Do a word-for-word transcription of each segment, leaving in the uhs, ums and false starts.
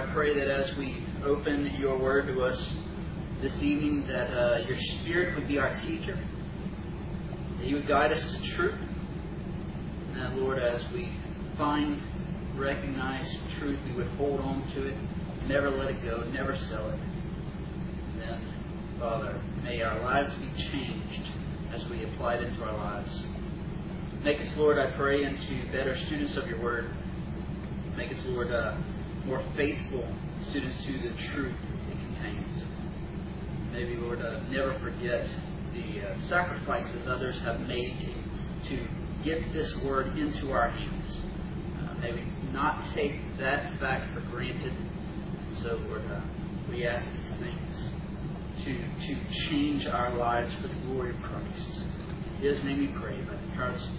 I pray that as we open your word to us this evening, that uh, your Spirit would be our teacher, that you would guide us to truth, and that, Lord, as we find, recognize truth, we would hold on to it, never let it go, never sell it. And then, Father, may our lives be changed as we apply it into our lives. Make us, Lord, I pray, into better students of your word. Make us, Lord, uh, more faithful students to the truth it contains. Maybe, Lord, uh, never forget the uh, sacrifices others have made to, to get this word into our hands. Uh, maybe not take that fact for granted. So, Lord, uh, we ask these things to, to change our lives for the glory of Christ. In His name we pray, by the power of the Spirit.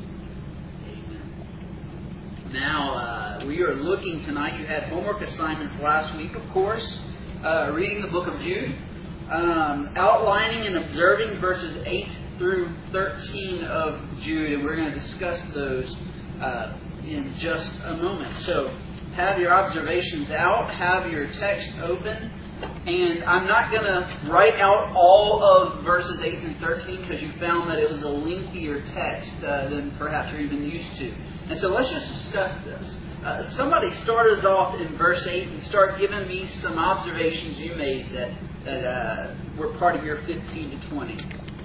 Now, uh, we are looking tonight. You had homework assignments last week, of course. Uh, reading the book of Jude. Um, outlining and observing verses eight through thirteen of Jude. And we're going to discuss those uh, in just a moment. So, have your observations out. Have your text open. And I'm not going to write out all of verses eight through thirteen because you found that it was a lengthier text uh, than perhaps you're even used to. And so let's just discuss this. Uh, somebody start us off in verse eight and start giving me some observations you made that, that uh, were part of your fifteen to twenty.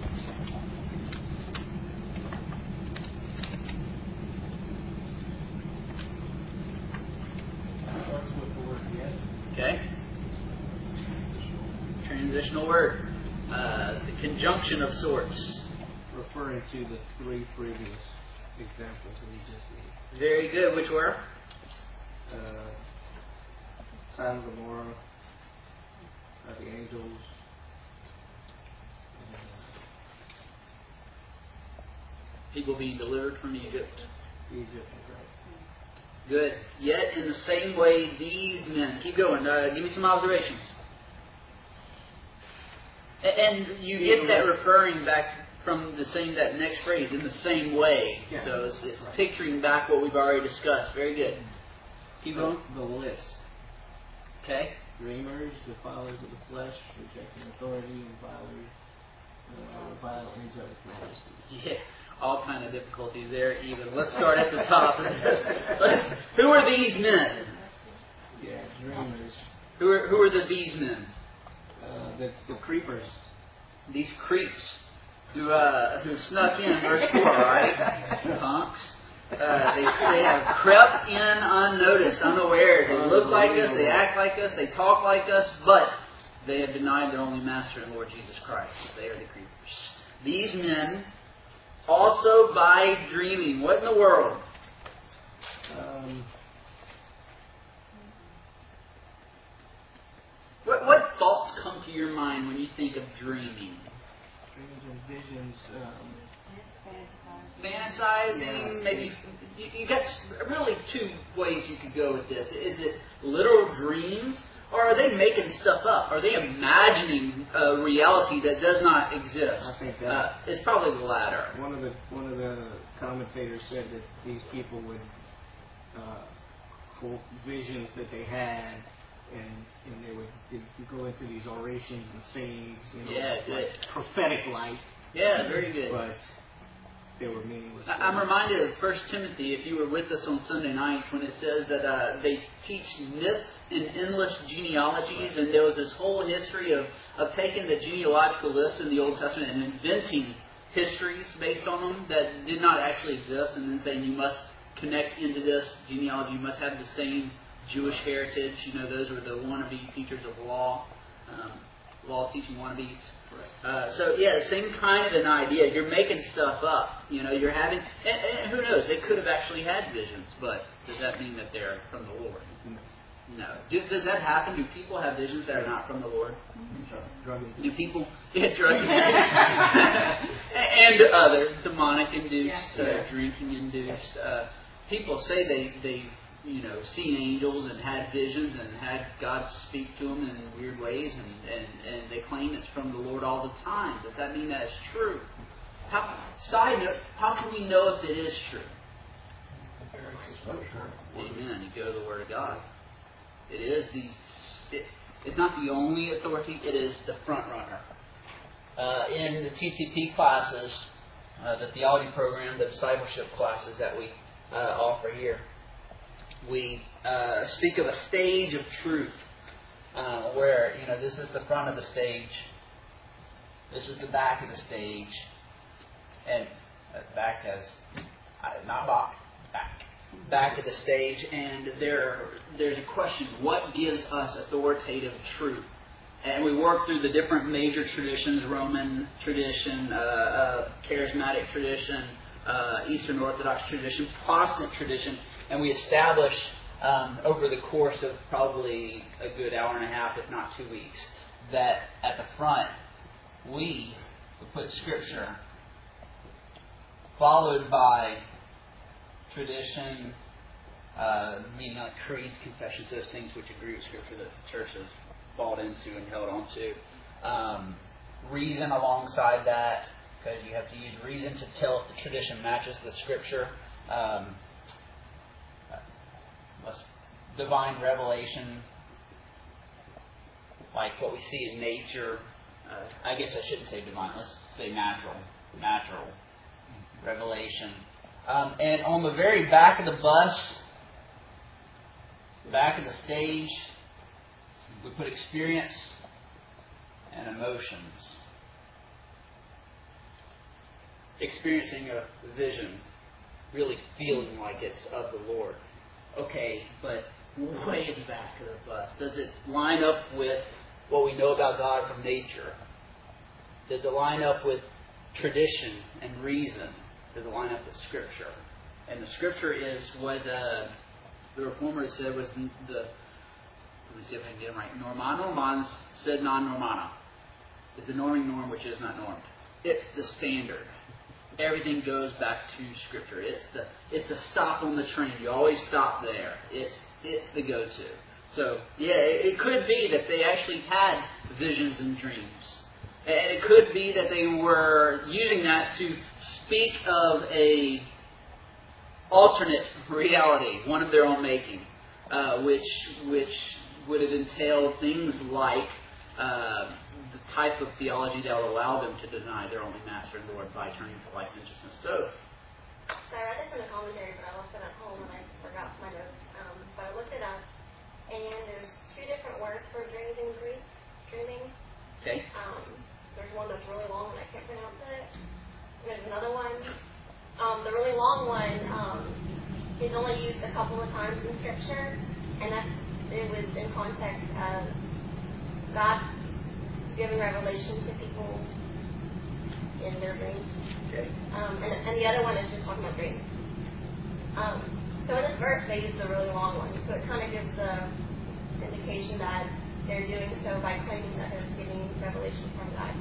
Starts with the word yes. Okay. Transitional word. Uh, it's a conjunction of sorts. Referring to the three previous examples that we just gave. Very good. Which were? Uh, Sodom and Gomorrah, uh, the angels, uh, People being delivered from Egypt. Egypt, right? Good. Yet in the same way, these men. Keep going. Uh, give me some observations. And you get that referring back from the same, that next phrase, in the same way. Yeah. So it's, it's picturing back what we've already discussed. Very good. Keep going. The list. Okay. Dreamers, defilers of the flesh, rejecting authority, revilers, uh, revile angelic majesty. Yeah. All kind of difficulties there even. Let's start at the top. Who are these men? Yeah, dreamers. Who are, who are the these men? Uh, the, the creepers. These creeps who uh, who snuck in, verse four, right? Punks. Uh, they, they have crept in unnoticed, unawares. They look like us, they act like us, they talk like us, but they have denied their only Master and Lord Jesus Christ. They are the creepers. These men, also by dreaming. What in the world? Um, What, what thoughts come to your mind when you think of dreaming? dreams and visions. Um, Fantasizing, Yeah. maybe you, you got really two ways you could go with this. Is it literal dreams, or are they making stuff up? Are they imagining a reality that does not exist? I think that Uh, it's probably the latter. one of the one of the commentators said that these people would uh, quote visions that they had, and and they would they'd go into these orations and sayings, you know, Yeah, good. like prophetic light, Yeah, very good. but they were meaningless. I- I'm reminded of First Timothy, if you were with us on Sunday nights, when it says that uh, they teach myths and endless genealogies, and there was this whole history of, of taking the genealogical list in the Old Testament and inventing histories based on them that did not actually exist, and then saying you must connect into this genealogy, you must have the same Jewish heritage. You know, those were the wannabe teachers of law, um, law teaching wannabes. Uh, so yeah, the same kind of an idea. You're making stuff up. You know, you're having, and, and who knows? They could have actually had visions, but does that mean that they're from the Lord? No. Do, does that happen? Do people have visions that are not from the Lord? Drug Do people get drug induced and others, demonic induced, Yeah. uh, drinking induced? Uh, people say they they you know seen angels and had visions and had God speak to them in weird ways, and, and, and they claim it's from the Lord all the time. Does that mean that it's true? How, side note, how can we know if it is true? Amen. You go to the Word of God. It is the. It, it's not the only authority. It is the front runner. Uh, in the T T P classes, uh, the theology program, the discipleship classes that we uh, offer here, we uh, speak of a stage of truth, uh, where you know this is the front of the stage, this is the back of the stage, and uh, back has uh, not back, back, back of the stage, and there there's a question: what gives us authoritative truth? And we work through the different major traditions: Roman tradition, uh, uh, charismatic tradition, uh, Eastern Orthodox tradition, Protestant tradition, and we establish um, over the course of probably a good hour and a half, if not two weeks, that at the front we put Scripture, followed by tradition, uh, meaning like creeds, confessions, those things which agree with Scripture that the church has bought into and held on to. Um, reason alongside that, because you have to use reason to tell if the tradition matches the Scripture. Um, divine revelation, like what we see in nature. Uh, I guess I shouldn't say divine. Let's say natural. Natural revelation. Um, and on the very back of the bus, back of the stage, we put experience and emotions. Experiencing a vision, really feeling like it's of the Lord. Okay, but way in the back of the bus, does it line up with what we know about God from nature? Does it line up with tradition and reason? Does it line up with Scripture? And the Scripture is what uh, the Reformers said was the, let me see if I can get them right, norma normans sed non normana. Is the norming norm which is not normed. It's the standard. Everything goes back to Scripture. It's the it's the stop on the train. You always stop there. It's it's the go-to. So, yeah, it, it could be that they actually had visions and dreams. And it could be that they were using that to speak of a alternate reality, one of their own making, uh, which which would have entailed things like uh, the type of theology that will allow them to deny their only Master and Lord by turning to licentiousness. So, So I read this in a commentary, but I left it at home and I forgot my notes. Um, but I looked it up, and there's two different words for dreams in Greek. Dreaming. okay. Um, there's one that's really long and I can't pronounce it. There's another one. Um, the really long one um, is only used a couple of times in Scripture, and that's it was in context of God giving revelation to people in their dreams. Okay. Um, and, and the other one is just talking about dreams. Um, so in this verse, they use the really long one. So it kind of gives the indication that they're doing so by claiming that they're getting revelation from God.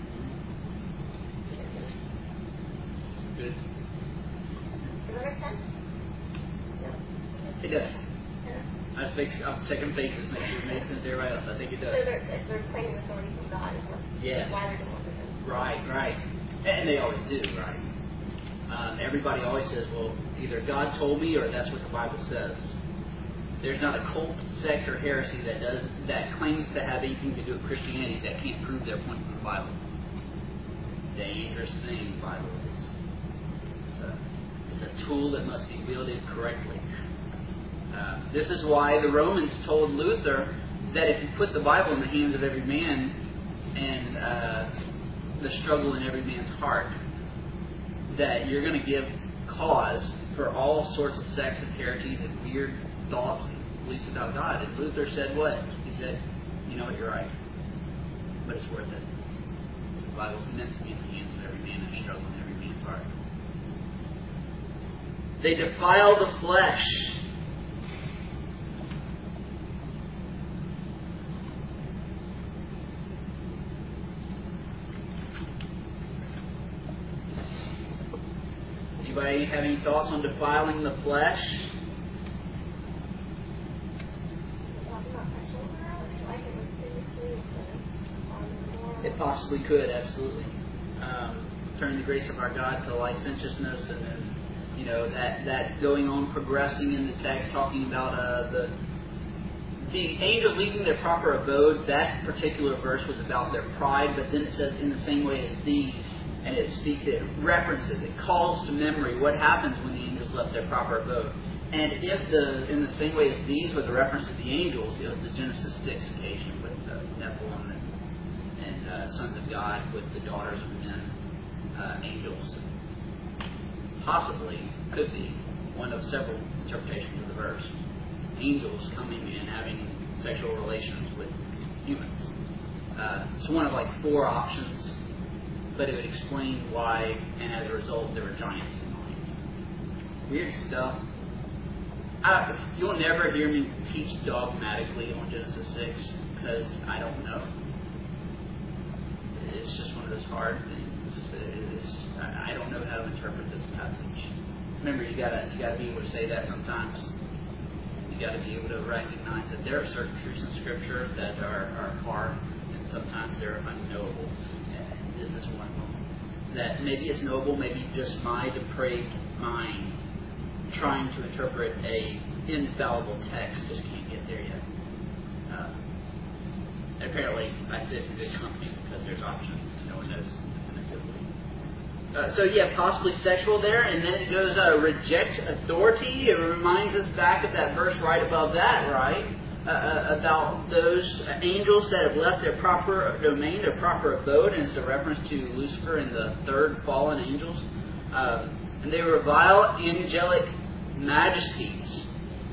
Good. Does that make sense? No. It does. Yeah. I was, make, I was checking faces, make sure it makes sense there right up. I think it So does. they're, they're claiming authority from God. Is what, Yeah. why they're doing what they're doing. Right, right. And they always do, right? Um, everybody always says, well, either God told me or that's what the Bible says. There's not a cult, sect, or heresy that does that claims to have anything to do with Christianity that can't prove their point from the Bible. Dangerous thing, the Bible is. It's a, it's a tool that must be wielded correctly. Uh, this is why the Romans told Luther that if you put the Bible in the hands of every man and uh, the struggle in every man's heart, that you're going to give cause for all sorts of sects and heresies and weird thoughts and beliefs about God. And Luther said what? He said, you know what, you're right. But it's worth it. The Bible's meant to be in the hands of every man and struggle in every man's heart. They defile the flesh. Anybody have any thoughts on defiling the flesh? It possibly could, absolutely. Um, turn the grace of our God to licentiousness, and then, you know, that, that going on, progressing in the text, talking about uh, the the angels leaving their proper abode, that particular verse was about their pride, but then it says in the same way as these, and it speaks, it references, it calls to memory what happens when the angels left their proper abode. And if the, in the same way as these was a reference to the angels, it was the Genesis six occasion with uh, Nephilim and, and uh, sons of God with the daughters of men, uh, angels. Possibly, could be, one of several interpretations of the verse. Angels coming and having sexual relations with humans. Uh, it's one of like four options, but it would explain why, and as a result, there were giants in mind. Weird stuff. I, you'll never hear me teach dogmatically on Genesis six because I don't know. It's just one of those hard things. It's, I don't know how to interpret this passage. Remember, you gotta you gotta be able to say that sometimes. You gotta be able to recognize that there are certain truths in Scripture that are, are hard, and sometimes they're unknowable. And this is one of them. That maybe it's knowable, maybe just my depraved mind trying to interpret a infallible text just can't get there yet. Uh, and apparently, I sit in good company because there's options and no one knows definitively. Uh, so yeah, possibly sexual there, and then it goes uh, reject authority. It reminds us back of that verse right above that, right? Uh, about those angels that have left their proper domain, their proper abode, and it's a reference to Lucifer and the third fallen angels. Um, and they revile angelic majesties.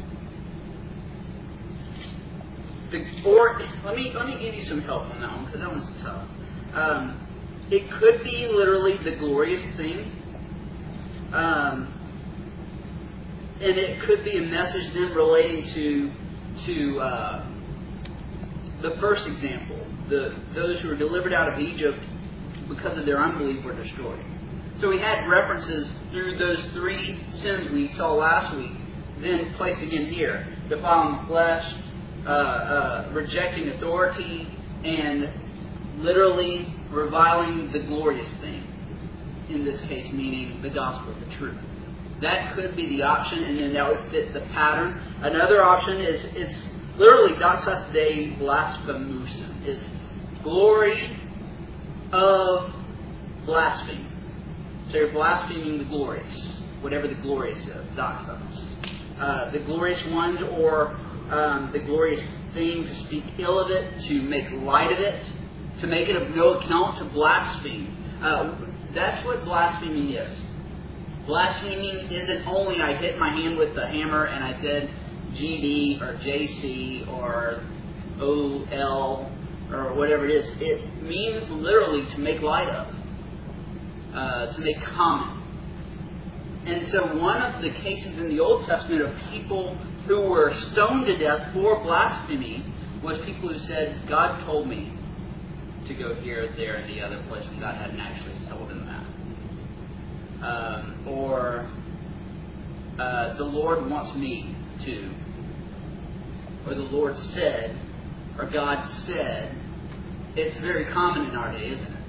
The, or let me let me give you some help on that one because that one's tough. Um, it could be literally the glorious thing, um, and it could be a message then relating to to uh, the first example, the those who were delivered out of Egypt because of their unbelief were destroyed. So we had references through those three sins we saw last week, then placed again here. Defiling the flesh, uh, uh, rejecting authority, and literally reviling the glorious thing. In this case, meaning the gospel, the truth. That could be the option, and then that would fit the pattern. Another option is, it's literally doxas Dei blasphemusum. It's glory of blasphemy. So you're blaspheming the glorious, whatever the glorious is, doxos. Uh, the glorious ones or um, the glorious things, to speak ill of it, to make light of it, to make it of no account, to blaspheme. Uh, that's what blaspheming is. Blaspheming isn't only I hit my hand with the hammer and I said G D or J C or O L or whatever it is. It means literally to make light of. Uh, to make common. And so one of the cases in the Old Testament of people who were stoned to death for blasphemy was people who said, God told me to go here, there, and the other place when God hadn't actually told them that. Um, or uh, the Lord wants me to. Or the Lord said, or God said. It's very common in our day, isn't it?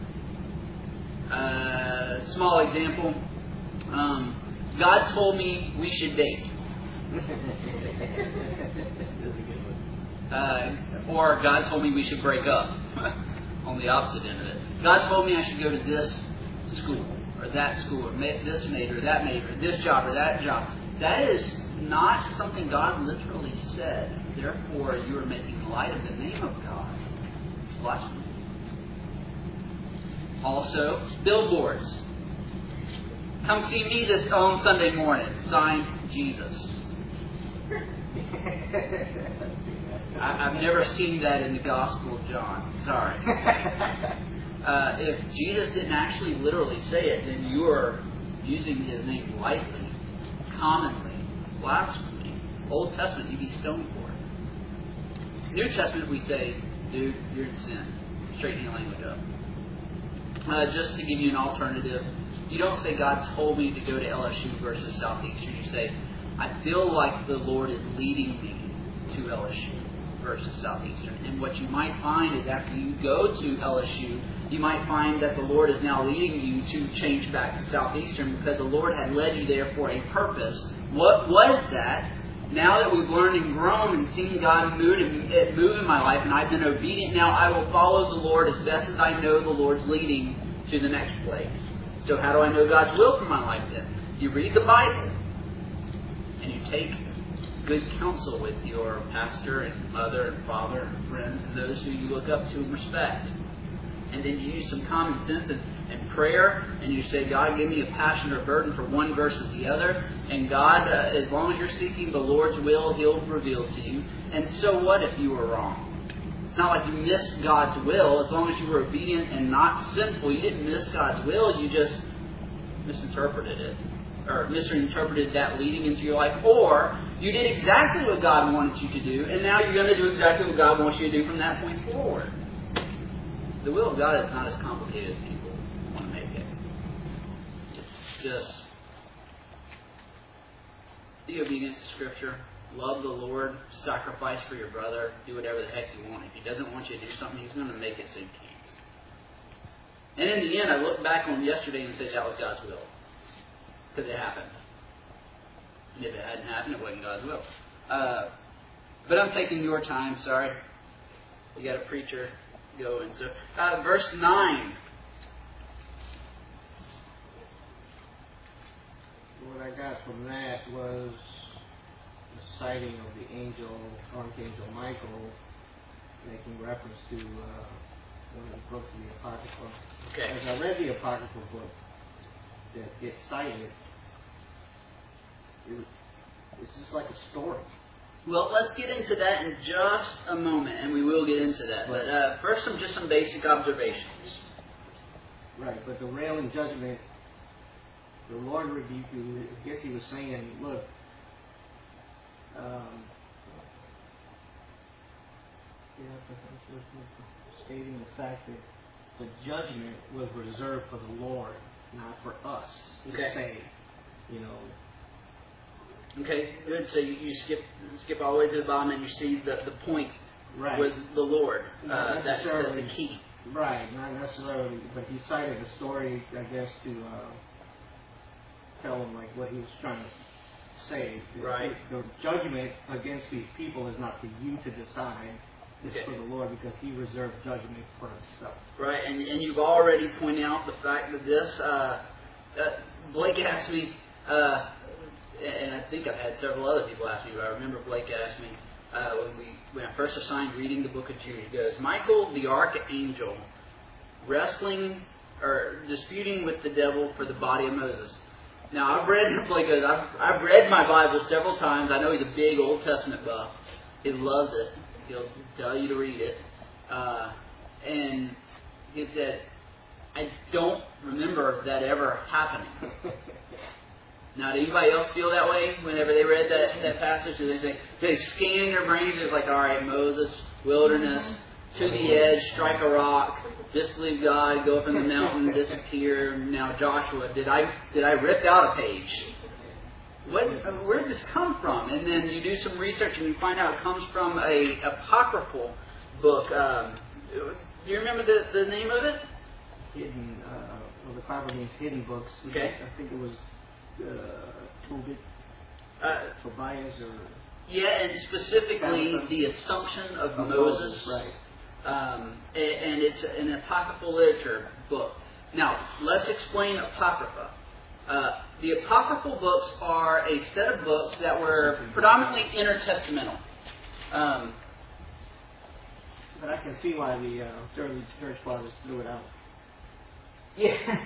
Uh, small example. Um, God told me we should date. Uh, or God told me we should break up. On the opposite end of it. God told me I should go to this school, or that school, or this major, or that major, this job, or that job. That is not something God literally said. Therefore, you are making light of the name of God. It's blasphemy. Also, billboards. Come see me this on Sunday morning. Signed, Jesus. I, I've never seen that in the Gospel of John. Sorry. Uh, if Jesus didn't actually literally say it, then you are using His name lightly, commonly, blasphemy. Old Testament, you'd be stoned for it. New Testament, we say, dude, you're in sin. Straighten your language up. Uh, just to give you an alternative, you don't say God told me to go to L S U versus Southeastern. You say, I feel like the Lord is leading me to L S U versus Southeastern. And what you might find is after you go to L S U, you might find that the Lord is now leading you to change back to Southeastern because the Lord had led you there for a purpose. What was that? Now that we've learned and grown and seen God move and move in my life, and I've been obedient, now I will follow the Lord as best as I know the Lord's leading to the next place. So how do I know God's will for my life then? You read the Bible, and you take good counsel with your pastor and mother and father and friends and those who you look up to and respect. And then you use some common sense and, and prayer, and you say, God, give me a passion or a burden for one versus the other. And God, uh, as long as you're seeking the Lord's will, He'll reveal to you. And so what if you were wrong? It's not like you missed God's will. As long as you were obedient and not sinful, you didn't miss God's will. You just misinterpreted it. Or misinterpreted that leading into your life. Or you did exactly what God wanted you to do, and now you're going to do exactly what God wants you to do from that point forward. The will of God is not as complicated as people want to make it. It's just be obedient to Scripture. Love the Lord. Sacrifice for your brother. Do whatever the heck you want. If He doesn't want you to do something, He's going to make it so you can't. And in the end, I look back on yesterday and say that was God's will. Because it happened. And if it hadn't happened, it wasn't God's will. Uh, but I'm taking your time, sorry. You got a preacher going. So, uh, verse nine. What I got from that was the sighting of the angel, Archangel Michael, making reference to uh, one of the books of the Apocrypha. Okay. As I read the Apocryphal book that gets cited, it, it's just like a story. Well, let's get into that in just a moment, and we will get into that. But uh, first, some just some basic observations. Right, but the railing judgment, the Lord rebuked you. I guess He was saying, look, um, yeah, stating the fact that the judgment was reserved for the Lord, not for us to Okay. say, you know. Okay, good. So you, you skip skip all the way to the bottom, and you see the, the point Right. was the Lord. Not Uh, that's, that's the necessarily. key. Right, not necessarily, but he cited a story, I guess, to uh, tell him like what he was trying to say. Right. The, the judgment against these people is not for you to decide. It's Okay. for the Lord, because He reserved judgment for Himself. Right, and, and you've already pointed out the fact that this, uh, uh, Blake asked me, uh, and I think I've had several other people ask me, but I remember Blake asked me uh, when we when I first assigned reading the book of Jude. He goes, Michael the archangel wrestling or disputing with the devil for the body of Moses. Now I've read Blake goes, I've, I've read my Bible several times. I know he's a big Old Testament buff. He loves it. He'll tell you to read it. Uh, and he said, I don't remember that ever happening. Now, did anybody else feel that way whenever they read that, that passage? Did they say, they scan their brains? It's like, all right, Moses, wilderness, to the edge, strike a rock, disbelieve God, go up in the mountain, disappear. Now, Joshua, did I did I rip out a page? What? Where did this come from? And then you do some research and you find out it comes from a apocryphal book. Um, do you remember the, the name of it? Hidden, uh, well, the Bible means hidden books. Okay. I think it was uh, Tobit, Uh, Tobias, or yeah, and specifically the Assumption of, of Moses. Moses. Right. Um, and it's an apocryphal literature book. Now, let's explain Apocrypha. Uh, the apocryphal books are a set of books that were predominantly intertestamental. Um, But I can see why the uh, early church fathers threw it out. yeah.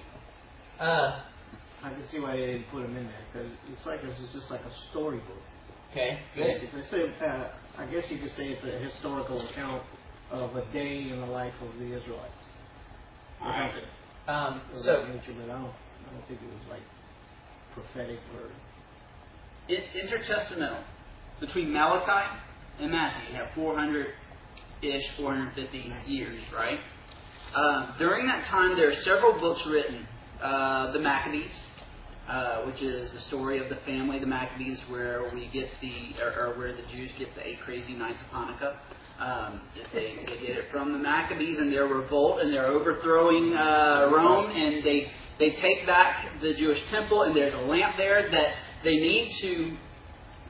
Uh, I can see why they didn't put them in there, because it's like it's just like a storybook. okay, If I say, uh, I guess you could say it's a historical account of a day in the life of the Israelites. All right. Um, Or so, that nature, but I don't, I don't think it was like prophetic or. it, intertestamental. Between Malachi and Matthew, you have four hundred-ish, four hundred fifty years, right? Uh, during that time, there are several books written. Uh, the Maccabees, uh, which is the story of the family of the Maccabees, where we get the, or, or where the Jews get the eight crazy nights of Hanukkah. Um, they, they get it from the Maccabees and their revolt, and they're overthrowing uh, Rome, and they they take back the Jewish temple, and there's a lamp there that they need to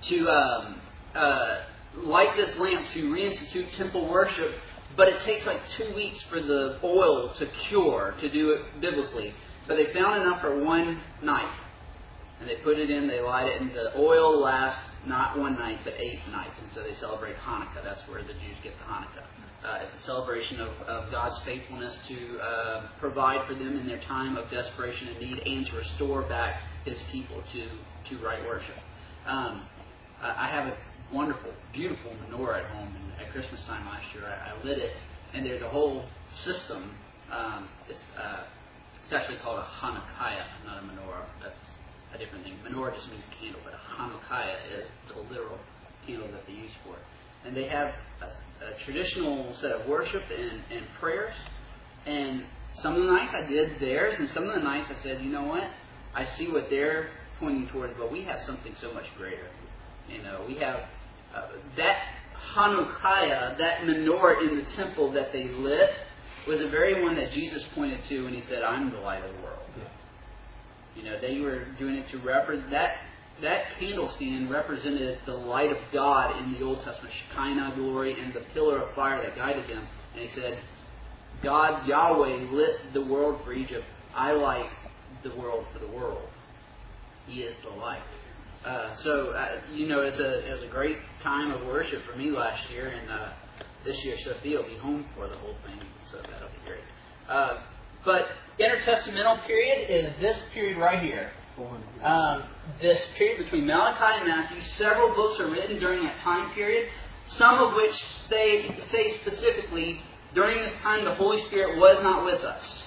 to um, uh, light this lamp to reinstitute temple worship, but it takes like two weeks for the oil to cure, to do it biblically. But they found enough for one night. And they put it in, they light it, and the oil lasts not one night, but eight nights. And so they celebrate Hanukkah. That's where the Jews get the Hanukkah. Uh, it's a celebration of, of God's faithfulness to uh, provide for them in their time of desperation and need, and to restore back His people to, to right worship. Um, I have a wonderful, beautiful menorah at home. And at Christmas time last year, I, I lit it, and there's a whole system. Um, it's, uh, it's actually called a Hanukkah, not a menorah. That's a different thing. Menorah just means candle, but a Hanukkah is the literal candle that they use for it. And they have a, a traditional set of worship and, and prayers. And some of the nights I did theirs, and some of the nights I said, you know what? I see what they're pointing towards, but we have something so much greater. You know, we have uh, that Hanukkah, that menorah in the temple that they lit, was the very one that Jesus pointed to when He said, I'm the light of the world. Yeah. You know, they were doing it to represent that. That candlestand represented the light of God in the Old Testament, Shekinah glory, and the pillar of fire that guided them. And He said, God, Yahweh, lit the world for Egypt. I light the world for the world. He is the light. Uh, so, uh, you know, it was, a, it was a great time of worship for me last year. And uh, this year, Sophia will be home for the whole thing. So that'll be great. Uh, but intertestamental period is this period right here. Um, this period between Malachi and Matthew. Several books are written during that time period, some of which say, say specifically, during this time the Holy Spirit was not with us.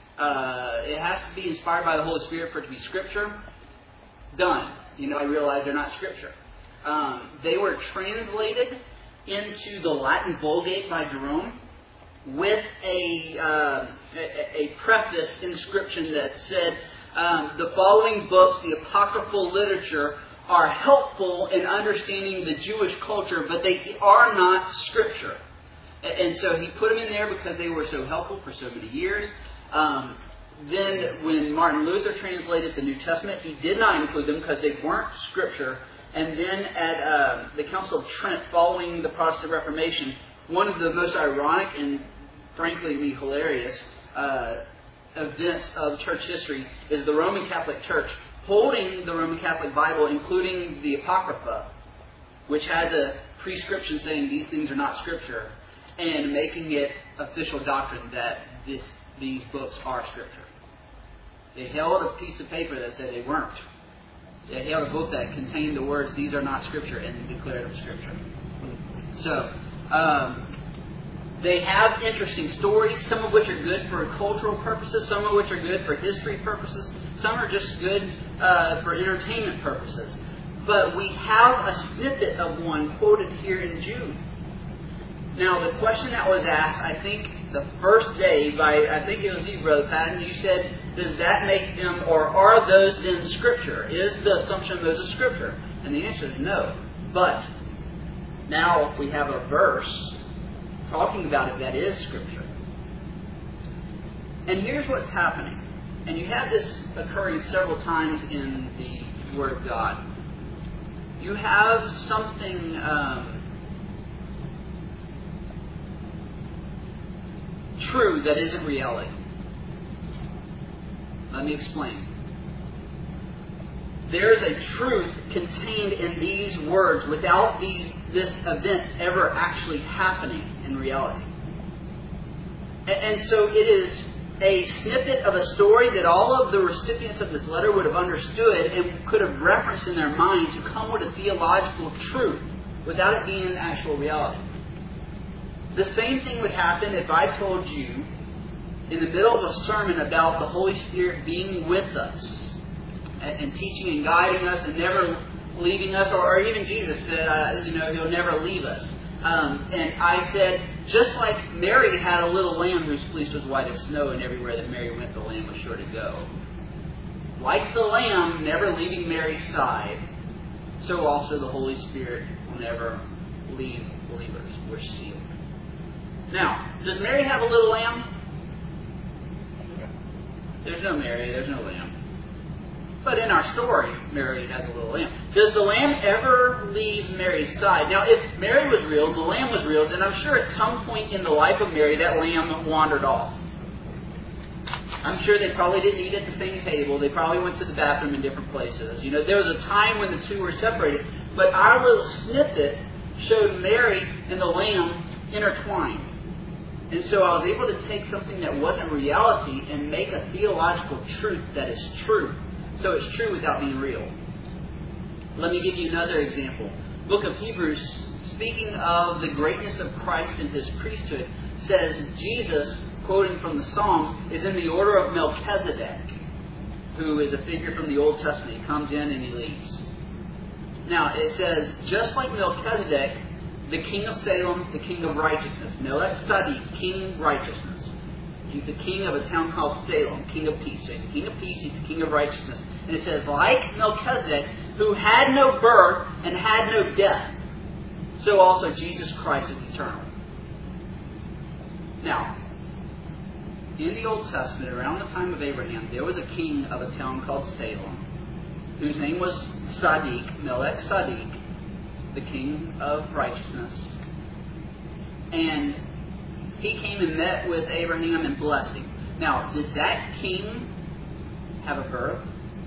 Uh, it has to be inspired by the Holy Spirit for it to be Scripture. Done. You know, I realize they're not Scripture. Um, they were translated into the Latin Vulgate by Jerome with a, uh, a, a preface inscription that said, Um, the following books, the apocryphal literature, are helpful in understanding the Jewish culture, but they are not Scripture. And so he put them in there because they were so helpful for so many years. Um, then when Martin Luther translated the New Testament, he did not include them because they weren't Scripture. And then at uh, the Council of Trent, following the Protestant Reformation, one of the most ironic and frankly hilarious uh, events of church history is the Roman Catholic Church holding the Roman Catholic Bible, including the Apocrypha, which has a prescription saying these things are not Scripture, and making it official doctrine that this, these books are Scripture. They held a piece of paper that said they weren't. They held a book that contained the words, these are not Scripture, and declared them Scripture. So, um, they have interesting stories, some of which are good for cultural purposes, some of which are good for history purposes, some are just good uh, for entertainment purposes. But we have a snippet of one quoted here in Jude. Now, the question that was asked, I think, the first day by, I think it was you, Brother Patton, you said, does that make them, or are those then Scripture? Is the assumption of those is Scripture? And the answer is no. But now we have a verse talking about it that is Scripture. And here's what's happening. And you have this occurring several times in the Word of God. You have something um, true that isn't reality. Let me explain. There's a truth contained in these words without these this event ever actually happening in reality. And, and so it is a snippet of a story that all of the recipients of this letter would have understood and could have referenced in their mind to come with a theological truth without it being an actual reality. The same thing would happen if I told you in the middle of a sermon about the Holy Spirit being with us and, and teaching and guiding us and never leaving us, or, or even Jesus said, uh, you know, He'll never leave us. Um, and I said, just like Mary had a little lamb whose fleece was white as snow, and everywhere that Mary went, the lamb was sure to go. Like the lamb never leaving Mary's side, so also the Holy Spirit will never leave believers. We're sealed. Now, does Mary have a little lamb? There's no Mary, there's no lamb. But in our story, Mary has a little lamb. Does the lamb ever leave Mary's side? Now, if Mary was real and the lamb was real, then I'm sure at some point in the life of Mary, that lamb wandered off. I'm sure they probably didn't eat at the same table. They probably went to the bathroom in different places. You know, there was a time when the two were separated. But our little snippet showed Mary and the lamb intertwined. And so I was able to take something that wasn't reality and make a theological truth that is true. So it's true without being real. Let me give you another example. Book of Hebrews, speaking of the greatness of Christ and His priesthood, says Jesus, quoting from the Psalms, is in the order of Melchizedek, who is a figure from the Old Testament. He comes in and he leaves. Now, it says, just like Melchizedek, the king of Salem, the king of righteousness. Melchizedek, king of righteousness. He's the king of a town called Salem, king of peace. So he's the king of peace, he's the king of righteousness. And it says, like Melchizedek, who had no birth and had no death, so also Jesus Christ is eternal. Now, in the Old Testament, around the time of Abraham, there was a king of a town called Salem, whose name was Sadiq, Melech Sadiq, the king of righteousness. And he came and met with Abraham and blessed him. Now, did that king have a birth?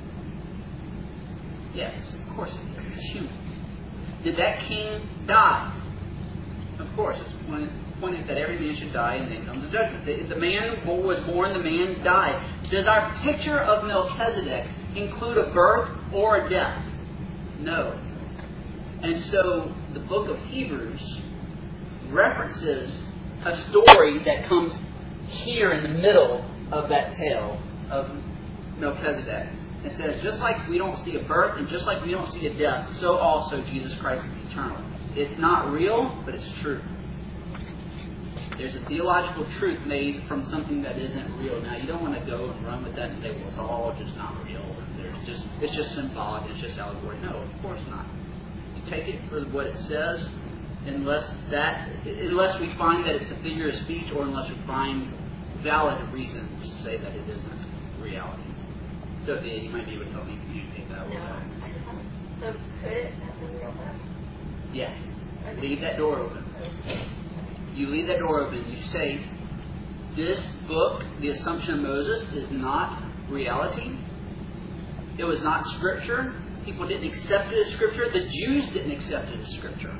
Yes, of course he did. It's human. Did that king die? Of course, it's pointed, pointed that every man should die and then comes the judgment. The, the man who was born, the man died. Does our picture of Melchizedek include a birth or a death? No. And so the book of Hebrews references a story that comes here in the middle of that tale of Melchizedek. It says, just like we don't see a birth and just like we don't see a death, so also Jesus Christ is eternal. It's not real, but it's true. There's a theological truth made from something that isn't real. Now, you don't want to go and run with that and say, well, it's all just not real. There's just It's just symbolic. It's just allegory. No, of course not. You take it for what it says, unless that, unless we find that it's a figure of speech, or unless we find valid reasons to say that it isn't reality. So, yeah, you might be able to help me communicate that a little No, bit. I just haven't. So could it have been real though? Yeah. Leave that door open. You leave that door open. You say, this book, the Assumption of Moses, is not reality. It was not Scripture. People didn't accept it as Scripture. The Jews didn't accept it as Scripture.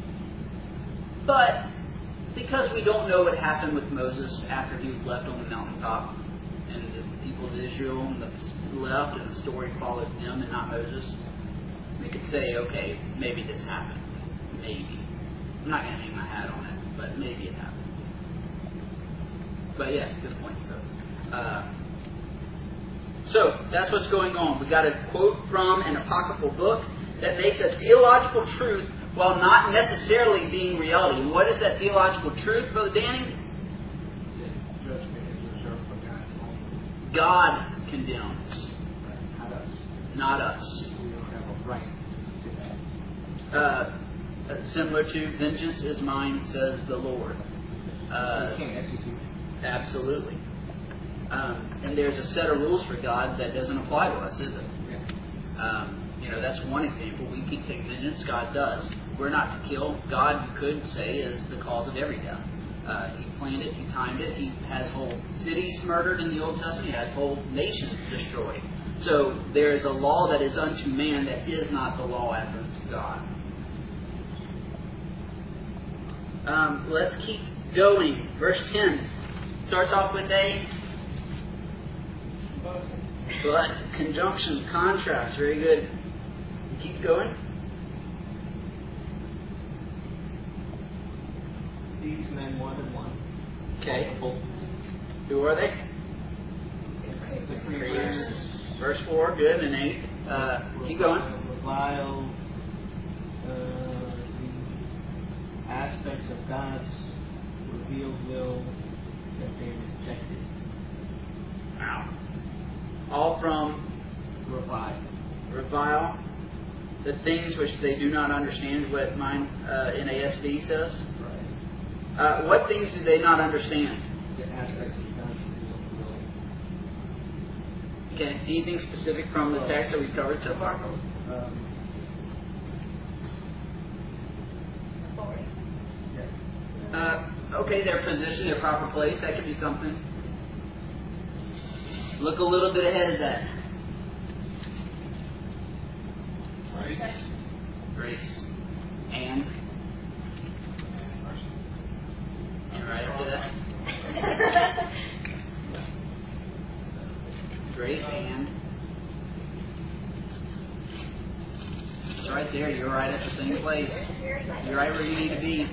But because we don't know what happened with Moses after he was left on the mountaintop, and the people of Israel and the left, and the story followed them and not Moses, we could say, okay, maybe this happened. Maybe. I'm not going to hang my hat on it, but maybe it happened. But yeah, good point. So, uh, so that's what's going on. We got a quote from an apocryphal book that makes a theological truth while not necessarily being reality. And what is that theological truth, Brother Danny? God condemns, Not us. not us. We don't have a right to that. Uh, similar to vengeance is mine, says the Lord. Uh, we can't execute. absolutely. Um, and there's a set of rules for God that doesn't apply to us, is it? Yeah. Um, you know, that's one example. We can take vengeance. God does. We're not to kill. God, you could say, is the cause of every death. Uh, he planned it. He timed it. He has whole cities murdered in the Old Testament. He has whole nations destroyed. So there is a law that is unto man that is not the law as unto God. Um, let's keep going. Verse ten starts off with a but conjunction, contrast. Very good. Keep going. These men more than one. Okay. Who are they? The Creators. Verse four. Good. And eight. Uh, keep going. Revile uh, the aspects of God's revealed will that they rejected. Wow. All from Revile. revile the things which they do not understand. What mine uh, N A S B says. Right. Uh, what things do they not understand? The aspects of God's revealed will. Okay. Anything specific from the text that we've covered so far? Um, Uh, okay, their position, their proper place, that could be something. Look a little bit ahead of that. Grace. Grace. And? And right after that? Grace and? It's right there. You're right at the same place. You're right where you need to be.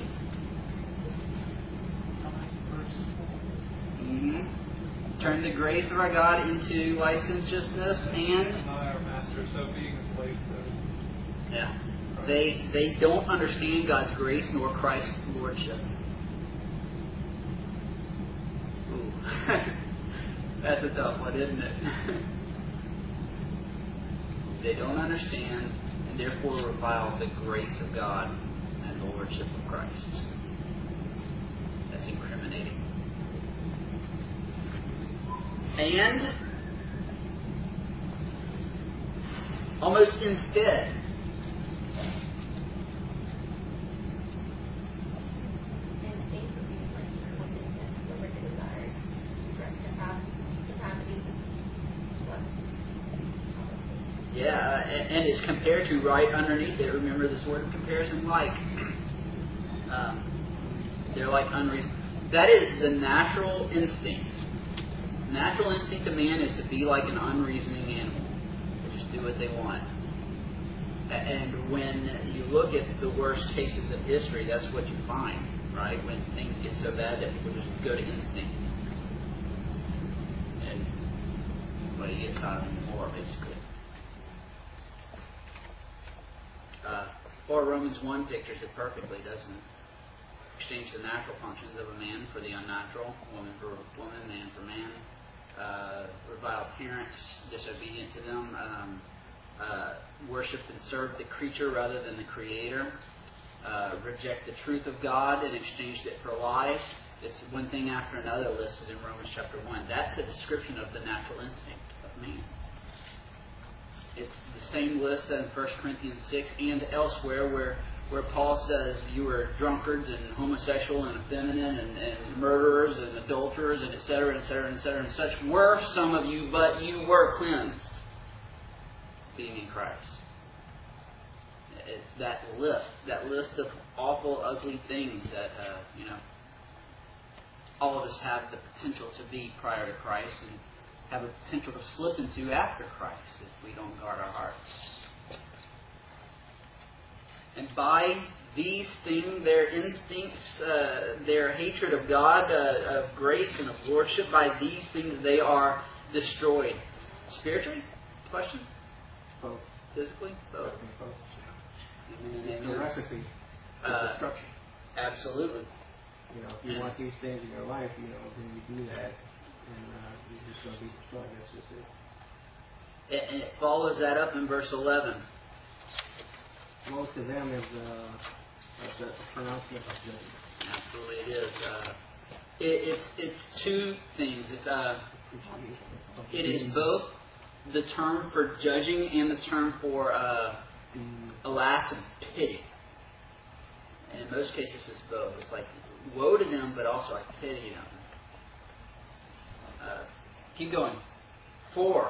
Mm-hmm. Turn the grace of our God into licentiousness and... Not our master, so being a slave to... Yeah. They, they don't understand God's grace nor Christ's lordship. Ooh. That's a tough one, isn't it? They don't understand and therefore revile the grace of God and the lordship of Christ. That's incriminating. And almost instead, yeah, and it's compared to right underneath it. Remember this word of comparison, like. Um, they're like unreasonable. That is the natural instinct. Natural instinct of man is to be like an unreasoning animal. They just do what they want. And when you look at the worst cases of history, that's what you find, right? When things get so bad that people just go to instinct. And well, you get Sodom and Gomorrah, basically. Uh, or Romans one pictures it perfectly, doesn't it? Exchange the natural functions of a man for the unnatural, woman for woman, man for man. Uh, revile parents, disobedient to them, um, uh, worship and serve the creature rather than the Creator, uh, reject the truth of God and exchanged it for lies. It's one thing after another listed in Romans chapter one. That's the description of the natural instinct of man. It's the same list that in First Corinthians six and elsewhere where where Paul says you were drunkards and homosexual and effeminate and, and murderers and adulterers and et cetera, et cetera, et cetera, and such were some of you, but you were cleansed, being in Christ. It's that list, that list of awful, ugly things that, uh, you know, all of us have the potential to be prior to Christ and have a potential to slip into after Christ if we don't guard our hearts. And by these things, their instincts, uh, their hatred of God, uh, of grace and of lordship, by these things they are destroyed. Spiritually? Question? Both. Physically? Both. Both. Amen. It's the recipe for Uh, destruction. Absolutely. You know, if you Yeah. want these things in your life, you know, then you do that, and uh, you're just going to be destroyed. That's just it. And it follows that up in verse eleven. Woe to them is uh, a pronouncement of judgment. Absolutely, it is. Uh, it, it's it's two things. It's, uh, it is both the term for judging and the term for uh, alas and pity. And in most cases, it's both. It's like woe to them, but also I pity them. Uh, keep going. Four.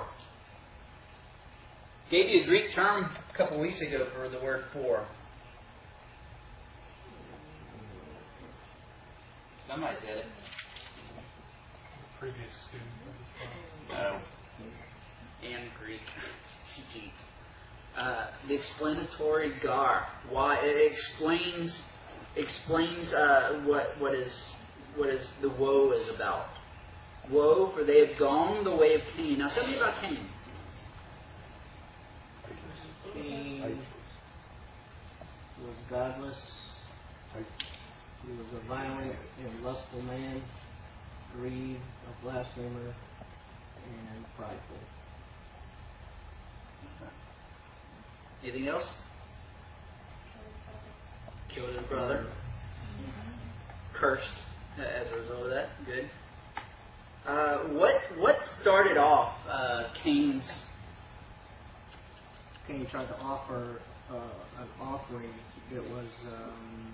Gave you a Greek term a couple weeks ago for the word for. Somebody said it. Previous student of this No. class. And Greek. Jeez. Uh, the explanatory gar. Why it explains explains uh, what what is what is the woe is about. Woe, for they have gone the way of Cain. Now tell me about Cain. Cain was godless. He was a violent and lustful man, greed, a blasphemer, and prideful. Anything else? Killed his brother. Cursed as a result of that. Good. Uh, what what started off uh, Cain's? Cain tried to offer uh, an offering that was um,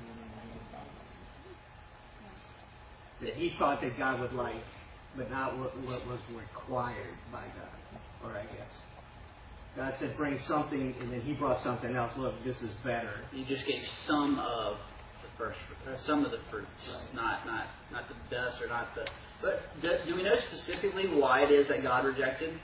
that he thought that God would like, but not what, what was required by God, or I guess. God said, bring something, and then he brought something else. Look, this is better. You just gave some of the first, uh, some of the fruits, Right. not not not the best or not the. But do, do we know specifically why it is that God rejected?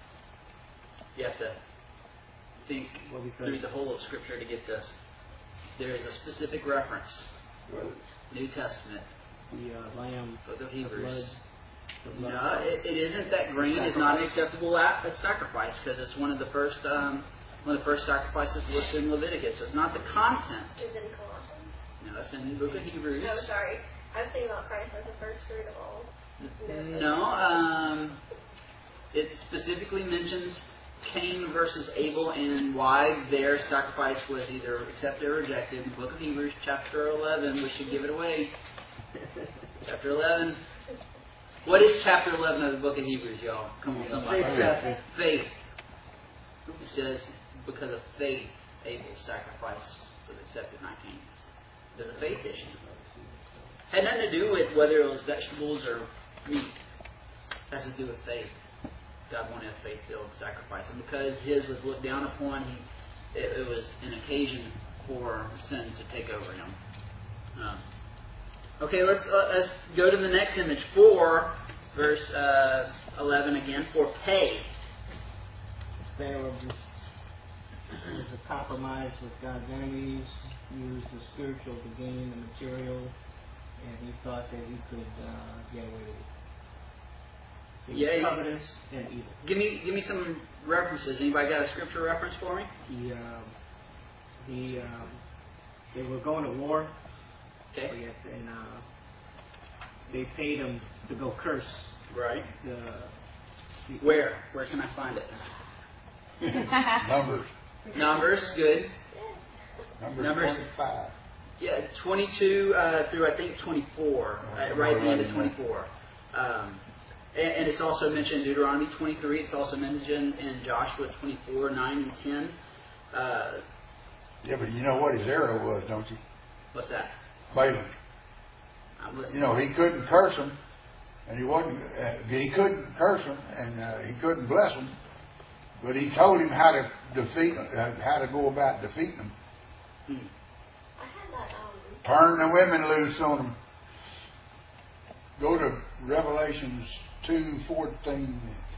You have to think Well, because- through the whole of Scripture to get this. There is a specific reference. New Testament, The uh, lamb, Book of the Hebrews. blood, the blood. No, it, it isn't that grain is not an acceptable a- a sacrifice because it's one of the first um, one of the first sacrifices listed in Leviticus. So it's not the content. Is it in Colossians? No, it's in the Book of Hebrews. No, sorry. I was thinking about Christ as the first fruit of all. No, um, it specifically mentions Cain versus Abel and why their sacrifice was either accepted or rejected. In the Book of Hebrews, chapter eleven, we should give it away. Chapter eleven. What is chapter eleven of the Book of Hebrews, y'all? Come on, somebody. Faith chapter. Faith. It says, because of faith, Abel's sacrifice was accepted, not Cain's. There's a faith issue. Had nothing to do with whether it was vegetables or meat. It has to do with faith. God wanted a faith-filled sacrifice. And because his was looked down upon, he, it, it was an occasion for sin to take over him. Um, okay, let's uh, let's go to the next image. four, verse uh, eleven again. For pay. Pharaoh was, was a compromise with God's enemies, used the spiritual to gain the material, and he thought that he could uh, get away with it. He was Yeah, he- covetous and evil. Give me give me some references. Anybody got a scripture reference for me? He, um, he, um, they were going to war, Okay. and uh, they paid him to go curse Right. the. the Where? Where can I find it? Numbers. Numbers, good. Numbers, Numbers. twenty-five. Yeah, twenty-two uh, through I think twenty-four, uh, right at the end of twenty-four. Um, and, and it's also mentioned in Deuteronomy twenty-three. It's also mentioned in Joshua twenty-four, nine and ten. Uh, Yeah, but you know what his arrow was, don't you? what's that? Balaam. I'm listening. You know, he couldn't curse him, and he wasn't. Uh, he couldn't curse him, and uh, he couldn't bless him. But he told him how to defeat, uh, how to go about defeating them. Hmm. I had that, um, Turn the women loose on them. Go to Revelations two fourteen.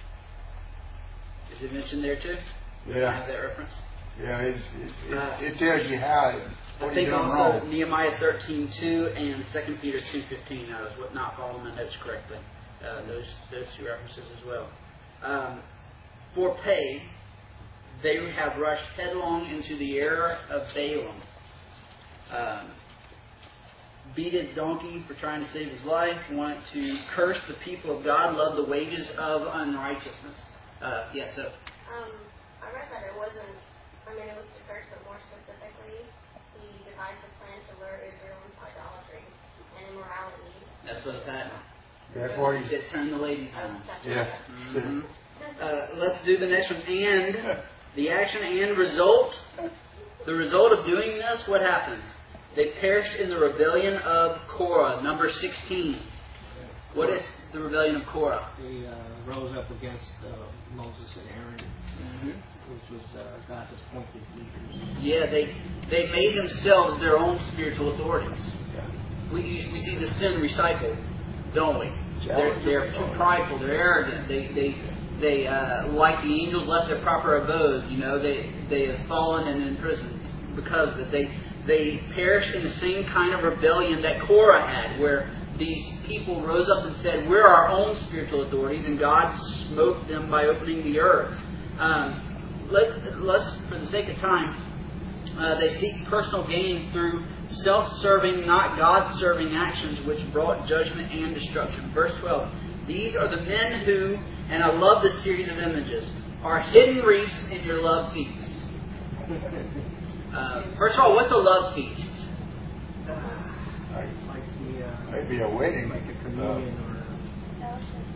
Is it mentioned there too? You have Yeah, that reference? yeah. It, it, Uh, it, it tells you how. What I think you done also wrong. Nehemiah thirteen two and Second Peter two fifteen. I was not following my notes correctly. Uh, those those two references as well. Um, for pay, they have rushed headlong into the error of Balaam. Um, beat his donkey for trying to save his life. Wanted to curse the people of God. Love the wages of unrighteousness. Uh, yeah. So um, I read that it wasn't, I mean, it was to curse, but more specifically, he devised a plan to lure Israel into idolatry and immorality. that's what that. That's what he. It turned the ladies Oh, on. that's Yeah. what I read. Mhm. Uh, let's do the next one. And the action and result. The result of doing this, what happens? They perished in the rebellion of Korah, number sixteen. What is the rebellion of Korah? They uh, rose up against uh, Moses and Aaron, Mm-hmm. which was uh, God's appointed leaders. Yeah, they they made themselves their own spiritual authorities. Yeah. We we see the sin recycled, don't we? They're, they're too prideful. They're arrogant. They they they uh, like the angels left their proper abode. You know, they they have fallen and in prisons because of it. They they perished in the same kind of rebellion that Korah had, where these people rose up and said, "We're our own spiritual authorities," and God smote them by opening the earth. Um, let's let's for the sake of time, uh, they seek personal gain through self-serving, not God-serving actions, which brought judgment and destruction. Verse twelve. These are the men who, and I love this series of images, are hidden reefs in your love feast. Uh, first of all, what's a love feast? Like, Like the uh, maybe a wedding. like a communion or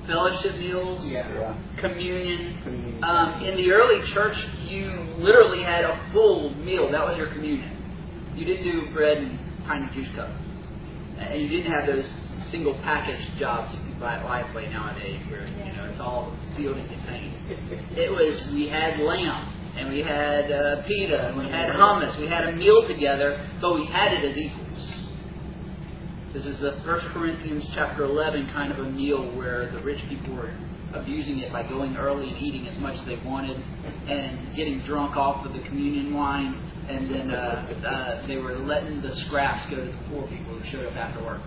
fellowship meals, Yeah. Yeah. communion. Communion. Um, in the early church, you literally had a full meal. That was your communion. You didn't do bread and tiny juice cup. And you didn't have those single package jobs you can buy at Lifeway nowadays where, you know, it's all sealed and contained. It was, we had lamb, and we had uh, pita, and we had hummus. We had a meal together, but we had it as equals. This is the First Corinthians chapter eleven kind of a meal where the rich people were abusing it by going early and eating as much as they wanted and getting drunk off of the communion wine, and then uh, uh, they were letting the scraps go to the poor people who showed up after work.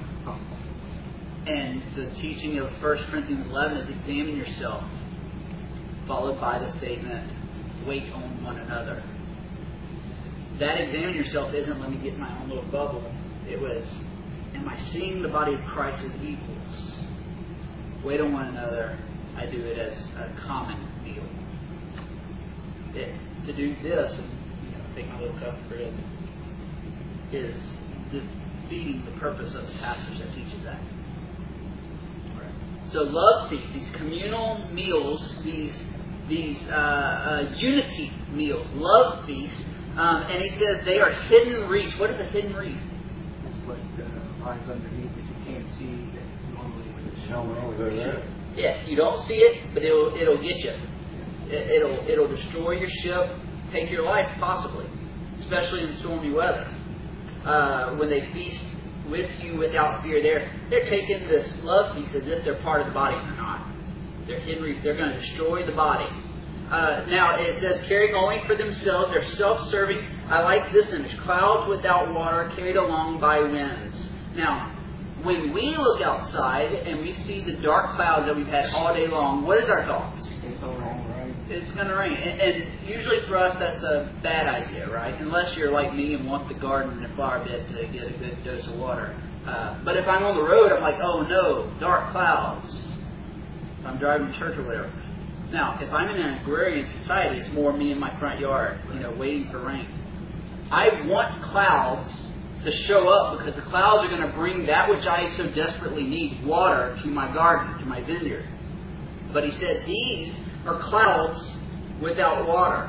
And the teaching of First Corinthians eleven is examine yourself, followed by the statement, wait on one another. That examine yourself isn't let me get in my own little bubble. It was, am I seeing the body of Christ as equals? Wait on one another. I do it as a common meal. It, to do this, and you know, take my little cup of bread, is defeating the purpose of the passage that teaches that. So love feasts, these communal meals, these these uh, uh, unity meals, love feasts, um, and he says they are hidden reefs. What is a hidden reef? That's what uh, lies underneath that you can't see that normally with the No, no, they're there. Yeah, you don't see it, but it'll it'll get you. It, it'll it'll destroy your ship, take your life possibly, especially in stormy weather. Uh, when they feast with you without fear, they're they're taking this love feast as if they're part of the body and they're not. They're hidden reefs. They're going to destroy the body. Uh, now it says caring only for themselves. They're self-serving. I like this image: clouds without water, carried along by winds. Now, when we look outside and we see the dark clouds that we've had all day long, what is our thoughts? It's going to rain. And, and usually for us, that's a bad idea, right? Unless you're like me and want the garden and flower bed to get a good dose of water. Uh, but if I'm on the road, I'm like, oh no, dark clouds. If I'm driving to church or whatever. Now, if I'm in an agrarian society, it's more me in my front yard, you know, waiting for rain. I want clouds to show up because the clouds are going to bring that which I so desperately need, water, to my garden, to my vineyard. But he said these are clouds without water.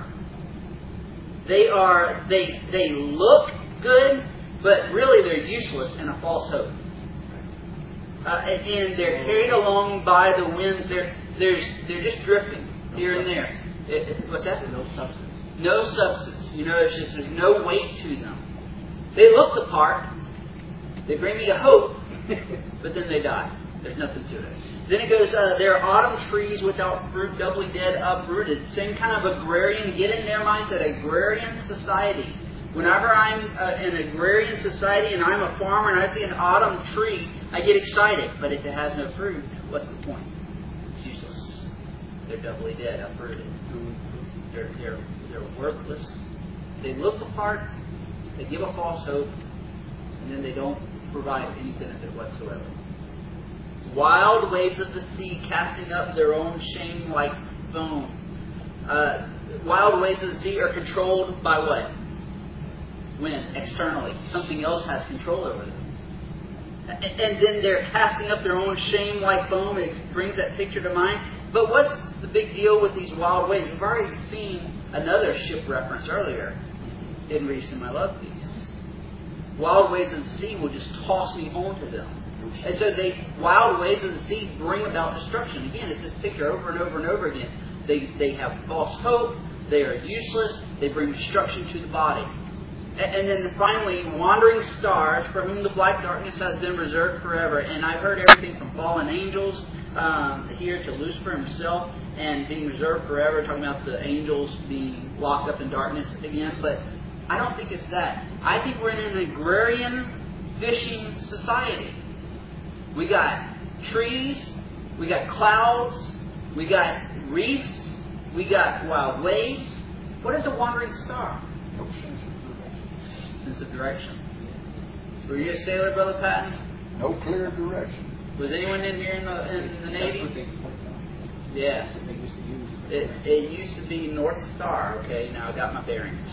They are they they look good, but really they're useless and a false hope. Uh, and, and they're carried along by the winds. They're they're they're just drifting here and there. It, it, what's that? No substance. No substance. You know, it's just there's no weight to them. They look the part. They bring me a hope, but then they die. There's nothing to it. Then it goes, uh, there are autumn trees without fruit, doubly dead, uprooted. Same kind of agrarian, get in their mindset, agrarian society. Whenever I'm uh, in an agrarian society and I'm a farmer and I see an autumn tree, I get excited. But if it has no fruit, what's the point? It's useless. They're doubly dead, uprooted. They're, they're, they're worthless. They look the part, they give a false hope, and then they don't provide any benefit whatsoever. Wild waves of the sea casting up their own shame like foam. Uh, wild waves of the sea are controlled by what? When? Externally. Something else has control over them. And, and then they're casting up their own shame like foam. It brings that picture to mind. But what's the big deal with these wild waves? We've already seen another ship reference earlier in Reefs in My Love Feast. Wild waves of the sea will just toss me onto them. And so they, wild waves of the sea bring about destruction. Again, it's this picture over and over and over again. They they have false hope. They are useless. They bring destruction to the body. And, and then finally, wandering stars, for whom the black darkness has been reserved forever. And I've heard everything from fallen angels um, here to Lucifer himself and being reserved forever, talking about the angels being locked up in darkness again. But I don't think it's that. I think we're in an agrarian fishing society. We got trees, we got clouds, we got reefs, we got wild waves. What is a wandering star? No sense of direction. Sense of direction. Were you a sailor, Brother Patton? No clear direction. Was anyone in here in the, in the Navy? That's what they, Yeah. that's what they used to use. It, it used to be North Star. Okay, now I got my bearings.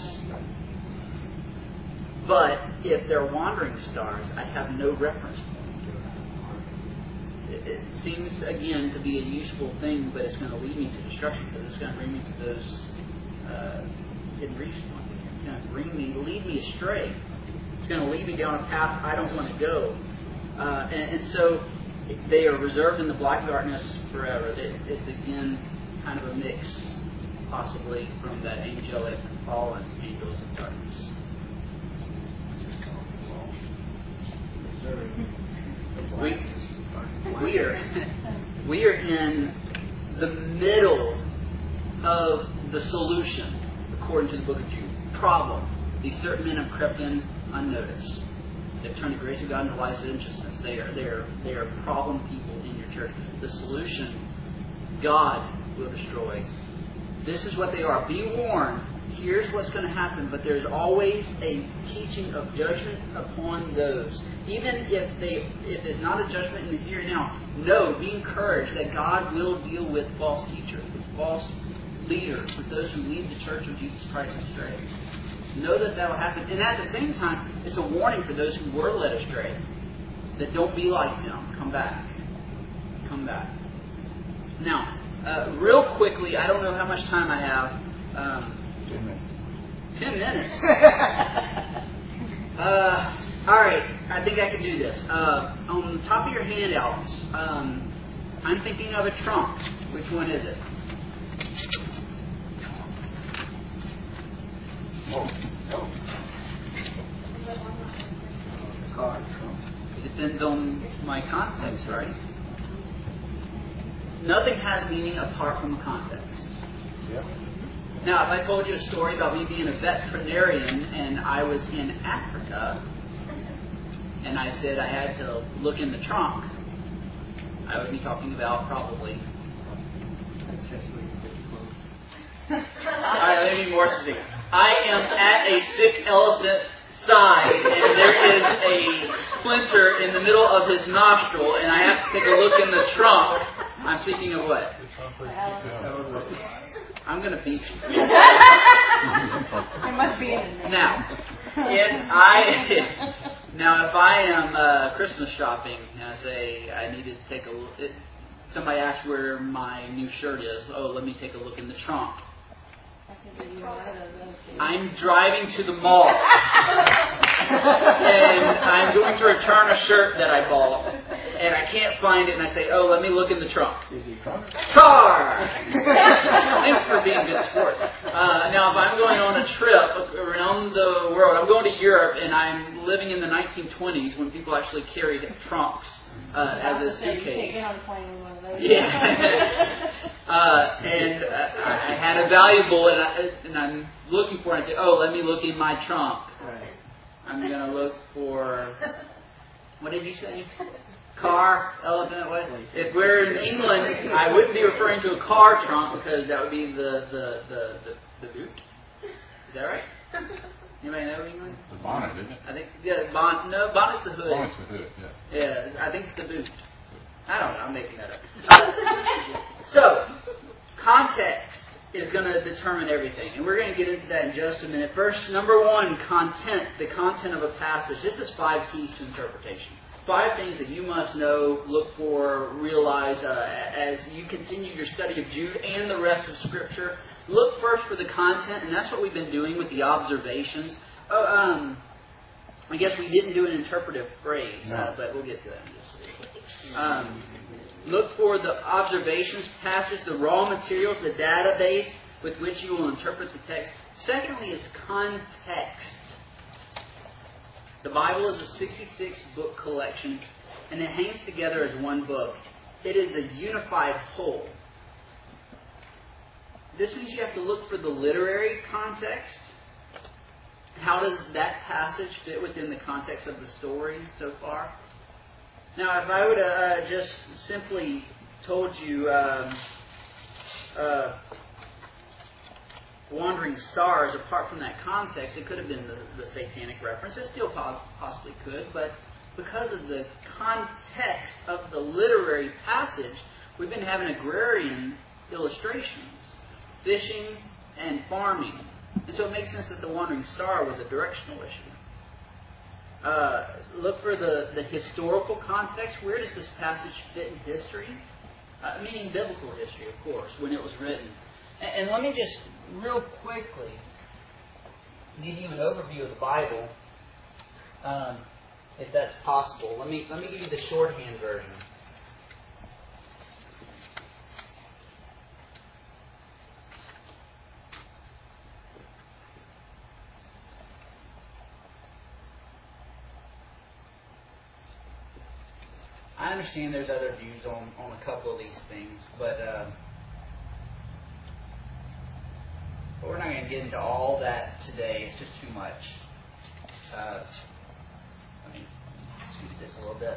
But if they're wandering stars, I have no reference point. it seems, again, to be a useful thing, but it's going to lead me to destruction because it's going to bring me to those uh, hidden reefs once again. It's going to bring me, lead me astray. It's going to lead me down a path I don't want to go. Uh, and, and so they are reserved in the black darkness forever. It, it's, again, kind of a mix, possibly, from that angelic fallen angels of darkness. We, we are we are in the middle of the solution, according to the book of Jude. Problem. These certain men have crept in unnoticed. They've turned the grace of God into licentiousness. They are they are they are problem people in your church. The solution, God will destroy. This is what they are. Be warned. Here's what's going to happen, but there's always a teaching of judgment upon those. Even if they, if there's not a judgment in the here and now, know, be encouraged that God will deal with false teachers, with false leaders, with those who lead the church of Jesus Christ astray. Know that that will happen. And at the same time, it's a warning for those who were led astray, that don't be like them. Come back. Come back. Now, uh, real quickly, I don't know how much time I have. Um, Ten minutes. Ten minutes. uh, all right, I think I can do this. Uh, on the top of your handouts, um, I'm thinking of a trunk. Which one is it? Oh, no. Car trunk. It depends on my context, right? Nothing has meaning apart from the context. Yeah. Now, if I told you a story about me being a veterinarian and I was in Africa and I said I had to look in the trunk, I would be talking about probably... Alright, let me be more specific. I am at a sick elephant's side and there is a splinter in the middle of his nostril and I have to take a look in the trunk. I'm speaking of what? The trunk where you keep the- I'm going to beat you. There must be in there. Now, if I now if I am uh, Christmas shopping and I say I need to take a look, it, somebody asks where my new shirt is. Oh, let me take a look in the trunk. I'm driving to the mall and I'm going to return a shirt that I bought and I can't find it and I say, oh, let me look in the trunk. Car! Thanks for being good sports. Uh, now, if I'm going on a trip around the world, I'm going to Europe and I'm living in the nineteen twenties when people actually carried trunks uh, as a suitcase. Yeah. uh, and uh, I had a valuable and, I, and I'm looking for it. I say, oh, let me look in my trunk. I'm going to look for, what did you say? Car, elephant, what? If we're in England, I wouldn't be referring to a car trunk because that would be the, the, the, the, the boot. Is that right? Anybody know England? The bonnet, isn't it? I think, yeah, bon, no, bonnet's the hood. Bonnet's the hood, yeah. Yeah, I think it's the boot. I don't know, I'm making that up. Uh, so, context is going to determine everything. And we're going to get into that in just a minute. First, number one, content, the content of a passage. This is five keys to interpretation. Five things that you must know, look for, realize uh, as you continue your study of Jude and the rest of Scripture. Look first for the content, and that's what we've been doing with the observations. Oh, um, I guess we didn't do an interpretive phrase, no. uh, but we'll get to that in just a little. Um, look for the observations, passage, the raw materials, the database with which you will interpret the text. Secondly, is context. The Bible is a sixty-six book collection, and it hangs together as one book. It is a unified whole. This means you have to look for the literary context. How does that passage fit within the context of the story so far? Now, if I would have uh, just simply told you um, uh, wandering stars, apart from that context, it could have been the, the satanic reference. It still possibly could, but because of the context of the literary passage, we've been having agrarian illustrations, fishing and farming. And so it makes sense that the wandering star was a directional issue. Uh, look for the, the historical context. Where does this passage fit in history? Uh, meaning biblical history, of course, when it was written. And, and let me just real quickly give you an overview of the Bible, um, if that's possible. Let me let me give you the shorthand version. I understand there's other views on, on a couple of these things, but, uh, but we're not going to get into all that today. It's just too much. Uh, let me scoot this a little bit.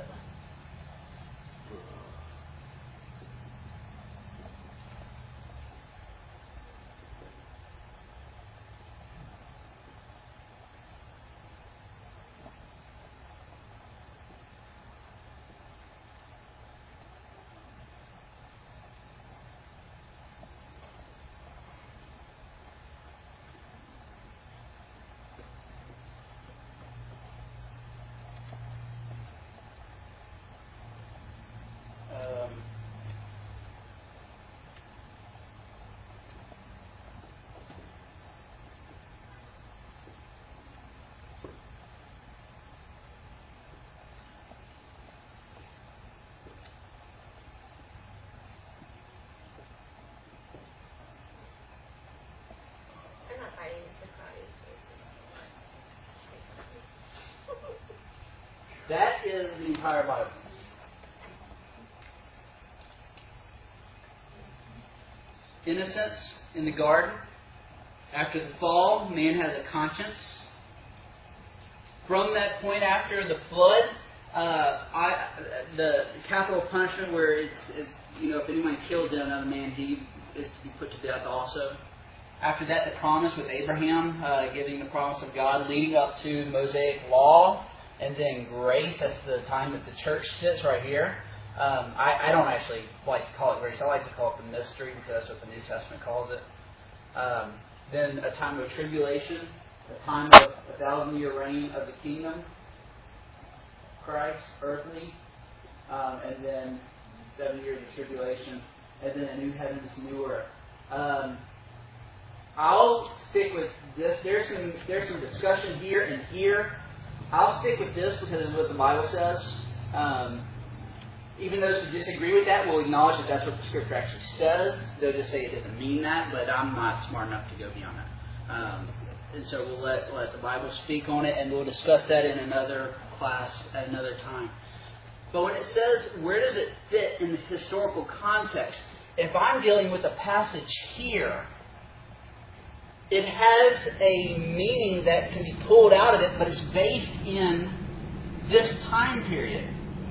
I'm not fighting the karate. That is the entire Bible. Innocence in the garden. After the fall, man has a conscience. From that point after the flood, uh, I, the capital punishment where it's, it, you know, if anyone kills another man, he is to be put to death also. After that, the promise with Abraham, uh, giving the promise of God, leading up to Mosaic law, and then grace. That's the time that the church sits right here. Um, I, I don't actually like to call it grace. I like to call it the mystery because that's what the New Testament calls it. Um, then a time of tribulation, a time of a thousand-year reign of the kingdom, Christ, earthly, um, and then seven years of tribulation, and then a new heavens, new earth. Um, I'll stick with this. There's some there's some discussion here and here. I'll stick with this because it's what the Bible says. Um, even those who disagree with that will acknowledge that that's what the Scripture actually says. They'll just say it doesn't mean that, but I'm not smart enough to go beyond that. Um, and so we'll let, let the Bible speak on it, and we'll discuss that in another class at another time. But when it says, where does it fit in the historical context? If I'm dealing with a passage here, it has a meaning that can be pulled out of it, but it's based in this time period.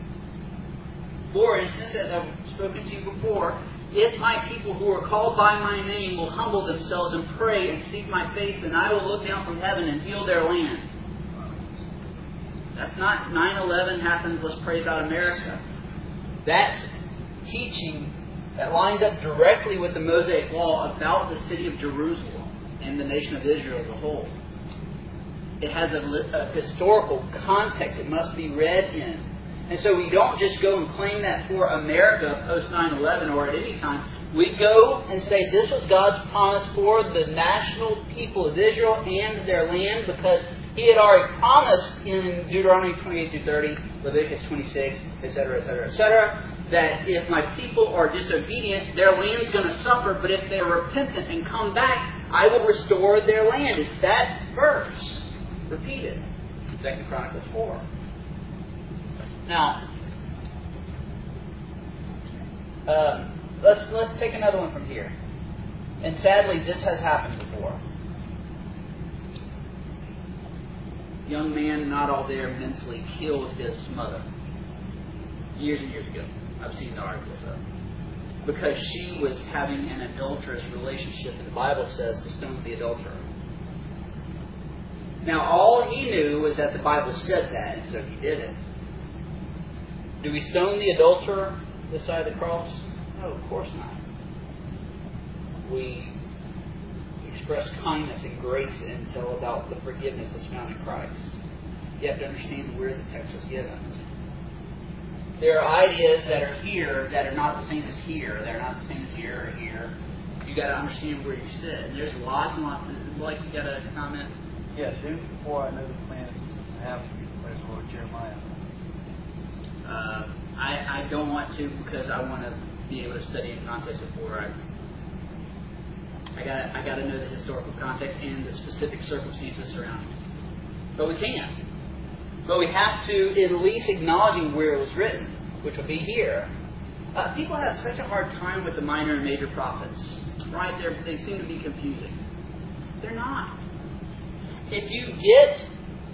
For instance, as I've spoken to you before, if my people who are called by my name will humble themselves and pray and seek my face, then I will look down from heaven and heal their land. That's not nine eleven happens, let's pray about America. That's teaching that lines up directly with the Mosaic Law about the city of Jerusalem and the nation of Israel as a whole. It has a, a historical context it must be read in. And so we don't just go and claim that for America post nine eleven or at any time. We go and say this was God's promise for the national people of Israel and their land, because He had already promised in Deuteronomy twenty-eight through thirty, Leviticus twenty-six, et cetera, et cetera, et cetera, that if my people are disobedient, their land's going to suffer, but if they're repentant and come back, I will restore their land. It's that verse repeated. Second Chronicles four. Now, um, let's let's take another one from here. And sadly, this has happened before. Young man, not all there, mentally killed his mother. Years and years ago. I've seen the articles of it. Because she was having an adulterous relationship, and the Bible says to stone the adulterer. Now, all he knew was that the Bible said that, and so he did it. Do we stone the adulterer this side of the cross? No, of course not. We express kindness and grace and tell about the forgiveness that's found in Christ. You have to understand where the text was given. There are ideas that are here that are not the same as here. They're not the same as here or here. You got to understand where you sit. And there's lots and lots. Of, like, you got a comment? Yeah, do before I know the plans I have for you, declares the Lord. Jeremiah. Uh, I, I don't want to because I want to be able to study in context before I. I got I got to know the historical context and the specific circumstances surrounding it. But we can. But we have to at least acknowledge where it was written, which will be here. Uh, people have such a hard time with the minor and major prophets, right? They're, they seem to be confusing. They're not. If you get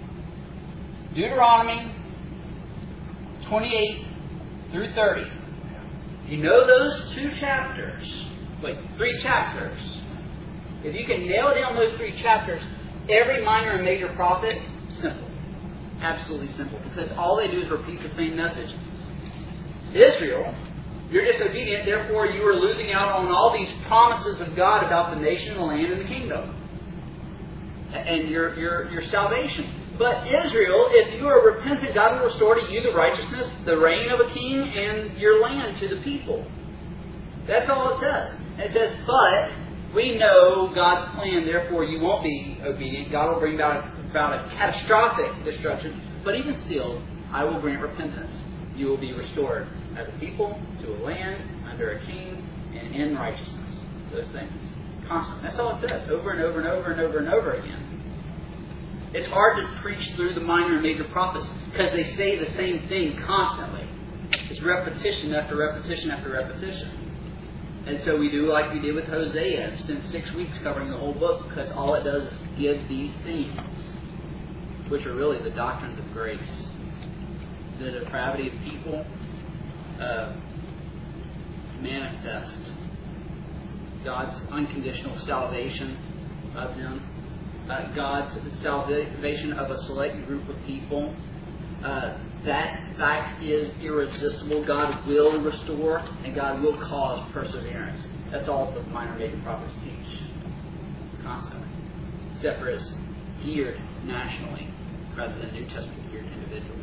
Deuteronomy twenty-eight through thirty, you know those two chapters, like three chapters. If you can nail down those three chapters, every minor and major prophet, simple. Absolutely simple. Because all they do is repeat the same message. Israel, you're disobedient, therefore you are losing out on all these promises of God about the nation, the land, and the kingdom. And your, your, your salvation. But Israel, if you are repentant, God will restore to you the righteousness, the reign of a king, and your land to the people. That's all it says. It says, but we know God's plan, therefore you won't be obedient. God will bring about a, about a catastrophic destruction. But even still, I will grant repentance. You will be restored as a people, to a land, under a king, and in righteousness. Those things. Constant. That's all it says. Over and over and over and over and over again. It's hard to preach through the minor and major prophets because they say the same thing constantly. It's repetition after repetition after repetition. And so we do like we did with Hosea and spend six weeks covering the whole book because all it does is give these themes, which are really the doctrines of grace. The depravity of people uh, manifest God's unconditional salvation of them. Uh, God's salvation of a select group of people. Uh, that fact is irresistible. God will restore and God will cause perseverance. That's all the minor and major prophets teach. Constantly. Except for it's geared nationally rather than New Testament geared individually.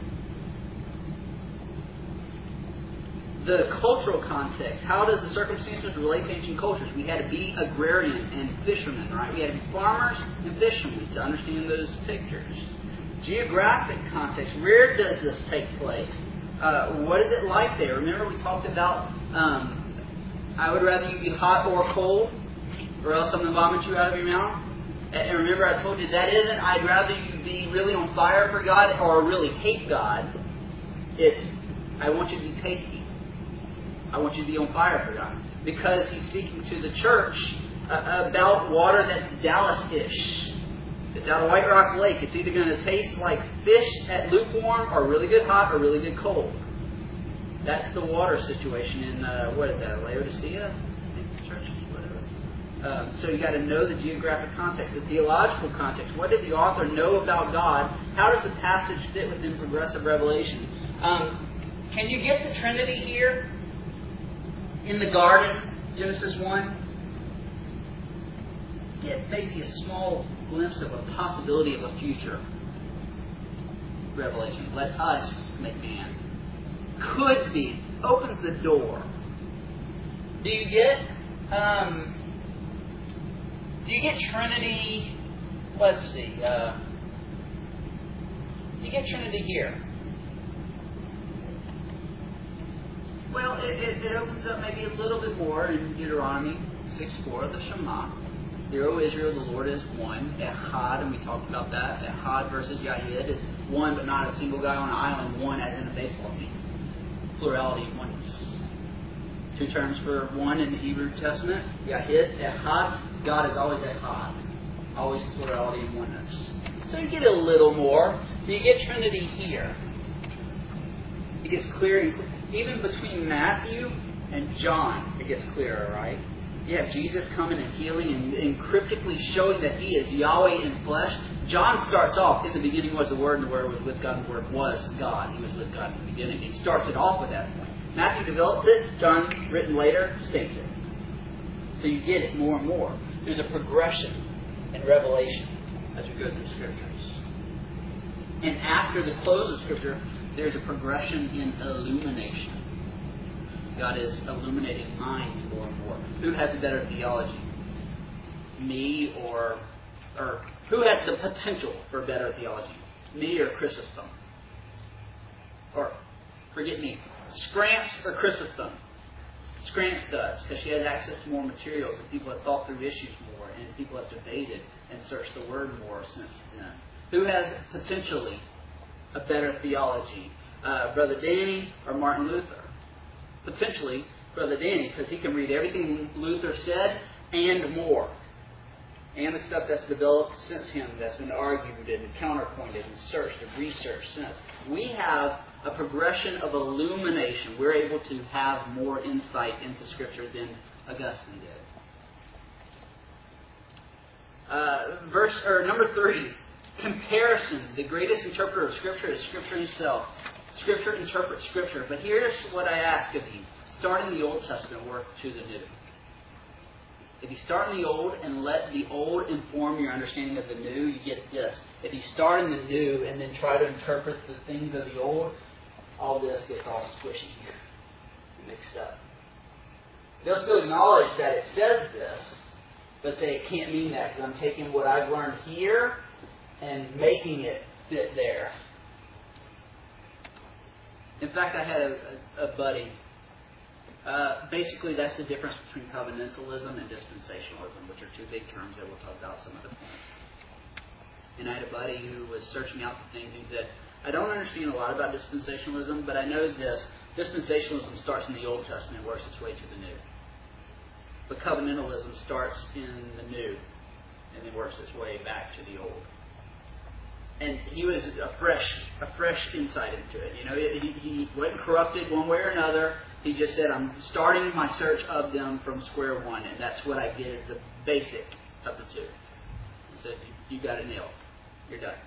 The cultural context. How does the circumstances relate to ancient cultures? We had to be agrarian and fishermen, right? We had to be farmers and fishermen to understand those pictures. Geographic context. Where does this take place? Uh, what is it like there? Remember we talked about um, I would rather you be hot or cold or else I'm going to vomit you out of your mouth. And remember I told you that isn't I'd rather you be really on fire for God or really hate God. It's I want you to be tasty. I want you to be on fire for God. Because he's speaking to the church uh, about water that's Dallas-ish. It's out of White Rock Lake. It's either going to taste like fish at lukewarm or really good hot or really good cold. That's the water situation in, uh, what is that, Laodicea? I think the church is what it is. Um, so you got to know the geographic context, the theological context. What did the author know about God? How does the passage fit within progressive revelation? Um, can you get the Trinity here? In the garden, Genesis one, get maybe a small glimpse of a possibility of a future revelation. Let us make man. Could be. Opens the door. Do you get, um, do you get Trinity, let's see, uh, you get Trinity here. Well, it, it, it opens up maybe a little bit more in Deuteronomy six four, the Shema. Hear, O Israel, the Lord is one. Echad, and we talked about that. Echad versus Yahid is one, but not a single guy on an island. One as in a baseball team. Plurality and oneness. Two terms for one in the Hebrew Testament. Yahid, Echad. God is always Echad. Always plurality and oneness. So you get a little more. You get Trinity here. It gets clear and clear. Even between Matthew and John, it gets clearer, right? You have Jesus coming and healing and, and cryptically showing that He is Yahweh in flesh. John starts off, in the beginning was the Word, and the Word was with God, and the Word was God. He was with God in the beginning. He starts it off with that point. Matthew develops it. John, written later, states it. So you get it more and more. There's a progression in revelation as we go through Scriptures. And after the close of Scripture, there's a progression in illumination. God is illuminating minds more and more. Who has a better theology? Me or, or who has the potential for better theology? Me or Chrysostom? Or, forget me, Scrance or Chrysostom? Scrance does, because she has access to more materials and people have thought through issues more and people have debated and searched the Word more since then. Who has potentially a better theology? Uh, Brother Danny or Martin Luther? Potentially Brother Danny, because he can read everything Luther said and more. And the stuff that's developed since him, that's been argued and counterpointed and searched and researched since. We have a progression of illumination. We're able to have more insight into Scripture than Augustine did. Uh, verse or number three, comparison. The greatest interpreter of Scripture is Scripture himself. Scripture interprets Scripture. But here's what I ask of you. Start in the Old Testament, work to the New. If you start in the Old and let the Old inform your understanding of the New, you get this. If you start in the New and then try to interpret the things of the Old, all this gets all squishy here and mixed up. They'll still acknowledge that it says this, but say it can't mean that because I'm taking what I've learned here and making it fit there. In fact, I had a, a, a buddy. Uh, basically, that's the difference between covenantalism and dispensationalism, which are two big terms that we'll talk about some other point. And I had a buddy who was searching out the things. He said, I don't understand a lot about dispensationalism, but I know this. Dispensationalism starts in the Old Testament and works its way to the New. But covenantalism starts in the New and then works its way back to the Old. And he was a fresh, a fresh insight into it. You know, he, he wasn't corrupted one way or another. He just said, I'm starting my search of them from square one, and that's what I get as the basic of the two. He said, you, you got it nailed. You're done.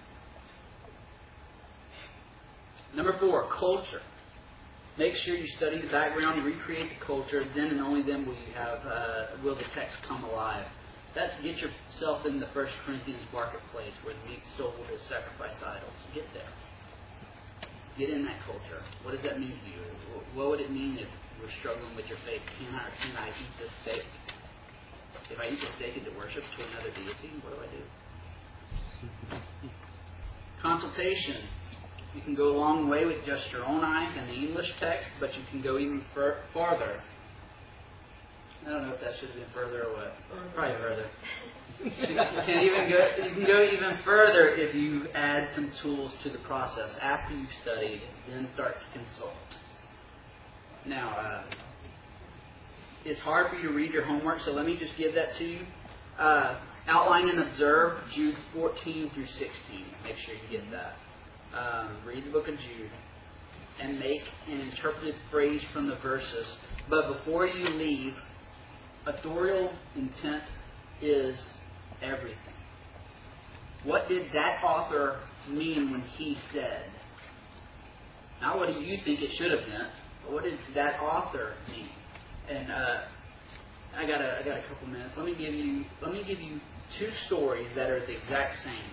Number four, culture. Make sure you study the background and recreate the culture. Then and only then will you have uh, will the text come alive. That's get yourself in the First Corinthians marketplace where the meek soul has sacrificed idols. Get there. Get in that culture. What does that mean to you? What would it mean if you're struggling with your faith? Can I or can I eat this steak? If I eat the steak, is it worship to another deity? What do I do? Consultation. You can go a long way with just your own eyes and the English text, but you can go even fur- farther. I don't know if that should have been further or what. Probably further. You can even go. You can go even further if you add some tools to the process after you've studied, then start to consult. Now, uh, it's hard for you to read your homework, so let me just give that to you. Uh, outline and observe Jude fourteen through sixteen. Make sure you get that. Um, read the book of Jude and make an interpreted phrase from the verses. But before you leave, authorial intent is everything. What did that author mean when he said? Not what do you think it should have meant, but what did that author mean? And uh, I got a I got a couple minutes. Let me give you let me give you two stories that are the exact same,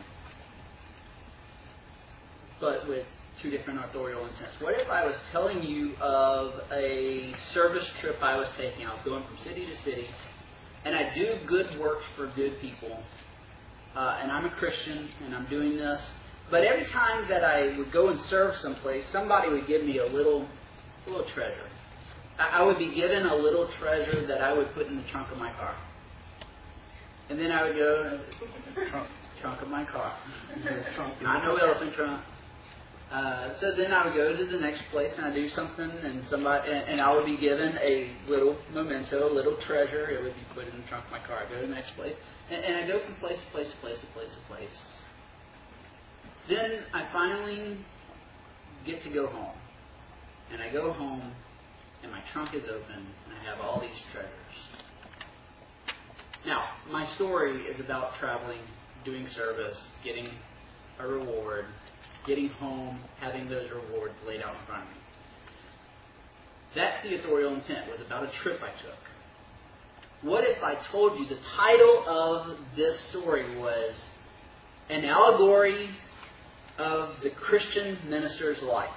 but with two different authorial intents. What if I was telling you of a service trip I was taking? I was going from city to city, and I do good works for good people, uh, and I'm a Christian, and I'm doing this. But every time that I would go and serve someplace, somebody would give me a little, a little treasure. I, I would be given a little treasure that I would put in the trunk of my car, and then I would go trunk, trunk of my car, not no elephant trunk. Uh, so then I would go to the next place and I do something, and somebody and, and I would be given a little memento, a little treasure. It would be put in the trunk of my car. I go to the next place, and, and I go from place to place to place to place to place. Then I finally get to go home, and I go home, and my trunk is open, and I have all these treasures. Now, my story is about traveling, doing service, getting a reward, getting home, having those rewards laid out in front of me. That theatrical intent was about a trip I took. What if I told you the title of this story was An Allegory of the Christian minister's life.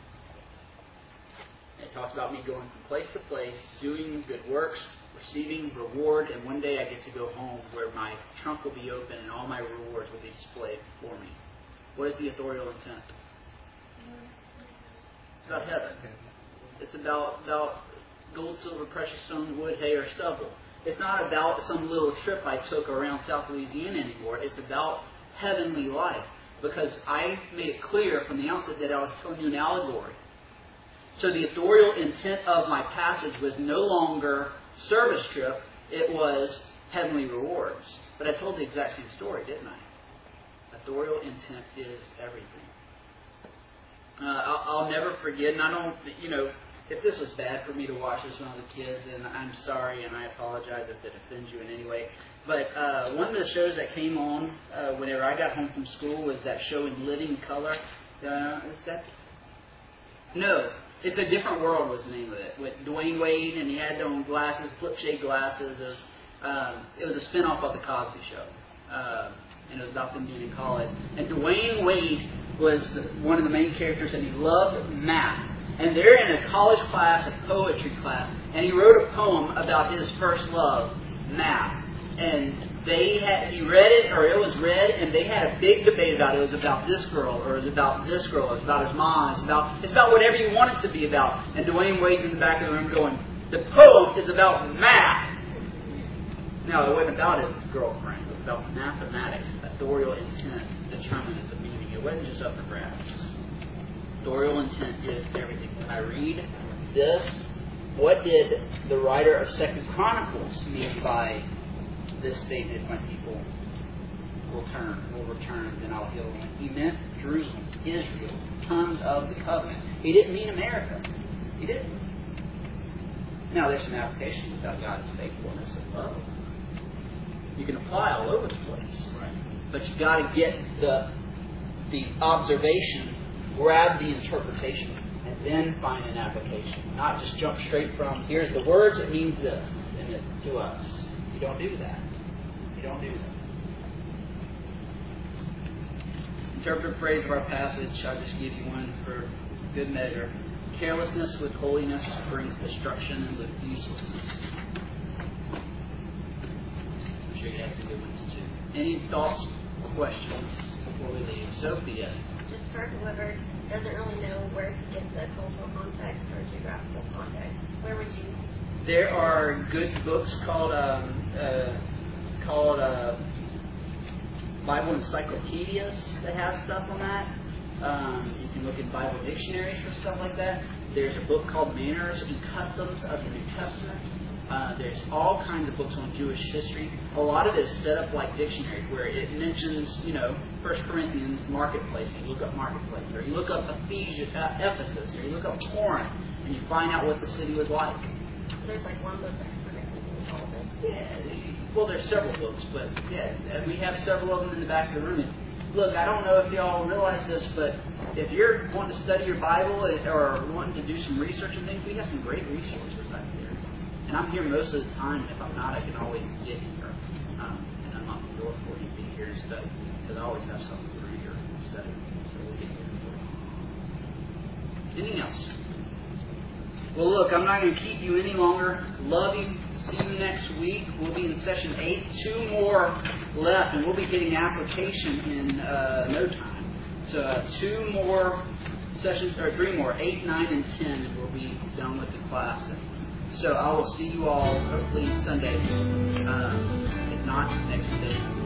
It talks about me going from place to place, doing good works, receiving reward, and one day I get to go home where my trunk will be open and all my rewards will be displayed before me. What is the authorial intent? It's about heaven. It's about, about gold, silver, precious stone, wood, hay, or stubble. It's not about some little trip I took around South Louisiana anymore. It's about heavenly life. Because I made it clear from the outset that I was telling you an allegory. So the authorial intent of my passage was no longer service trip. It was heavenly rewards. But I told the exact same story, didn't I? Authorial intent is everything. Uh, I'll, I'll never forget, and I don't, you know, if this was bad for me to watch this when I was a kid, then I'm sorry and I apologize if it offends you in any way. But uh, one of the shows that came on uh, whenever I got home from school was that show in Living Color. Uh, is that? No, It's a Different World was the name of it. With Dwayne Wade, and he had on glasses, flip shade glasses. It was, um, it was a spinoff of the Cosby Show, uh, and it was about them being in college. And Dwayne Wade was the, one of the main characters, and he loved math. And they're in a college class, a poetry class, and he wrote a poem about his first love, math. And they had, he read it, or it was read, and they had a big debate about it. It was about this girl, or it was about this girl, it was about his mom, it's about, it's about whatever you want it to be about. And Dwayne Wade's in the back of the room going, the poem is about math. No, it wasn't about his girlfriend. It was about mathematics. Authorial intent determined the meaning. It wasn't just up for grabs. Authorial intent is everything. When I read this, what did the writer of Second Chronicles mean by this statement, my people will turn, will return, then I'll heal them? He meant Jerusalem, Israel, terms of the covenant. He didn't mean America. He didn't. Now, there's some applications about God's faithfulness and love. You can apply all over the place. Right. But you've got to get the, the observation, grab the interpretation, and then find an application. Not just jump straight from, here's the words, it means this, and it, to us. You don't do that. You don't do that. Interpretive phrase of our passage, I'll just give you one for good measure. Carelessness with holiness brings destruction and uselessness. I'm sure you have some good ones too. Any thoughts, questions before we leave? Sophia. Just for whoever doesn't really know where to get the cultural context or geographical context, where would you? There are good books called um, uh, called uh, Bible encyclopedias that have stuff on that. Um, you can look in Bible dictionaries for stuff like that. There's a book called Manners and Customs of the New Testament. Uh, there's all kinds of books on Jewish history. A lot of it is set up like dictionaries, where it mentions, you know, First Corinthians marketplace, and you look up marketplace, or you look up Ephesians, uh, Ephesus, or you look up Corinth, and you find out what the city was like. So there's like one book that connects all of it. Yeah, well, there's several books, but yeah, and we have several of them in the back of the room. Look, I don't know if y'all realize this, but if you're wanting to study your Bible or wanting to do some research and things, we have some great resources out there. And I'm here most of the time. If I'm not, I can always get here. Um, and I'm not the door for you to be here and study, because I always have something to read or study. So we'll get here. Anything else? Well, look, I'm not going to keep you any longer. Love you. See you next week. We'll be in session eight. Two more left, and we'll be hitting application in uh, no time. So uh, two more sessions, or three more, eight, nine, and ten, and we'll be done with the class. So I will see you all hopefully Sunday. Um, if not, next day.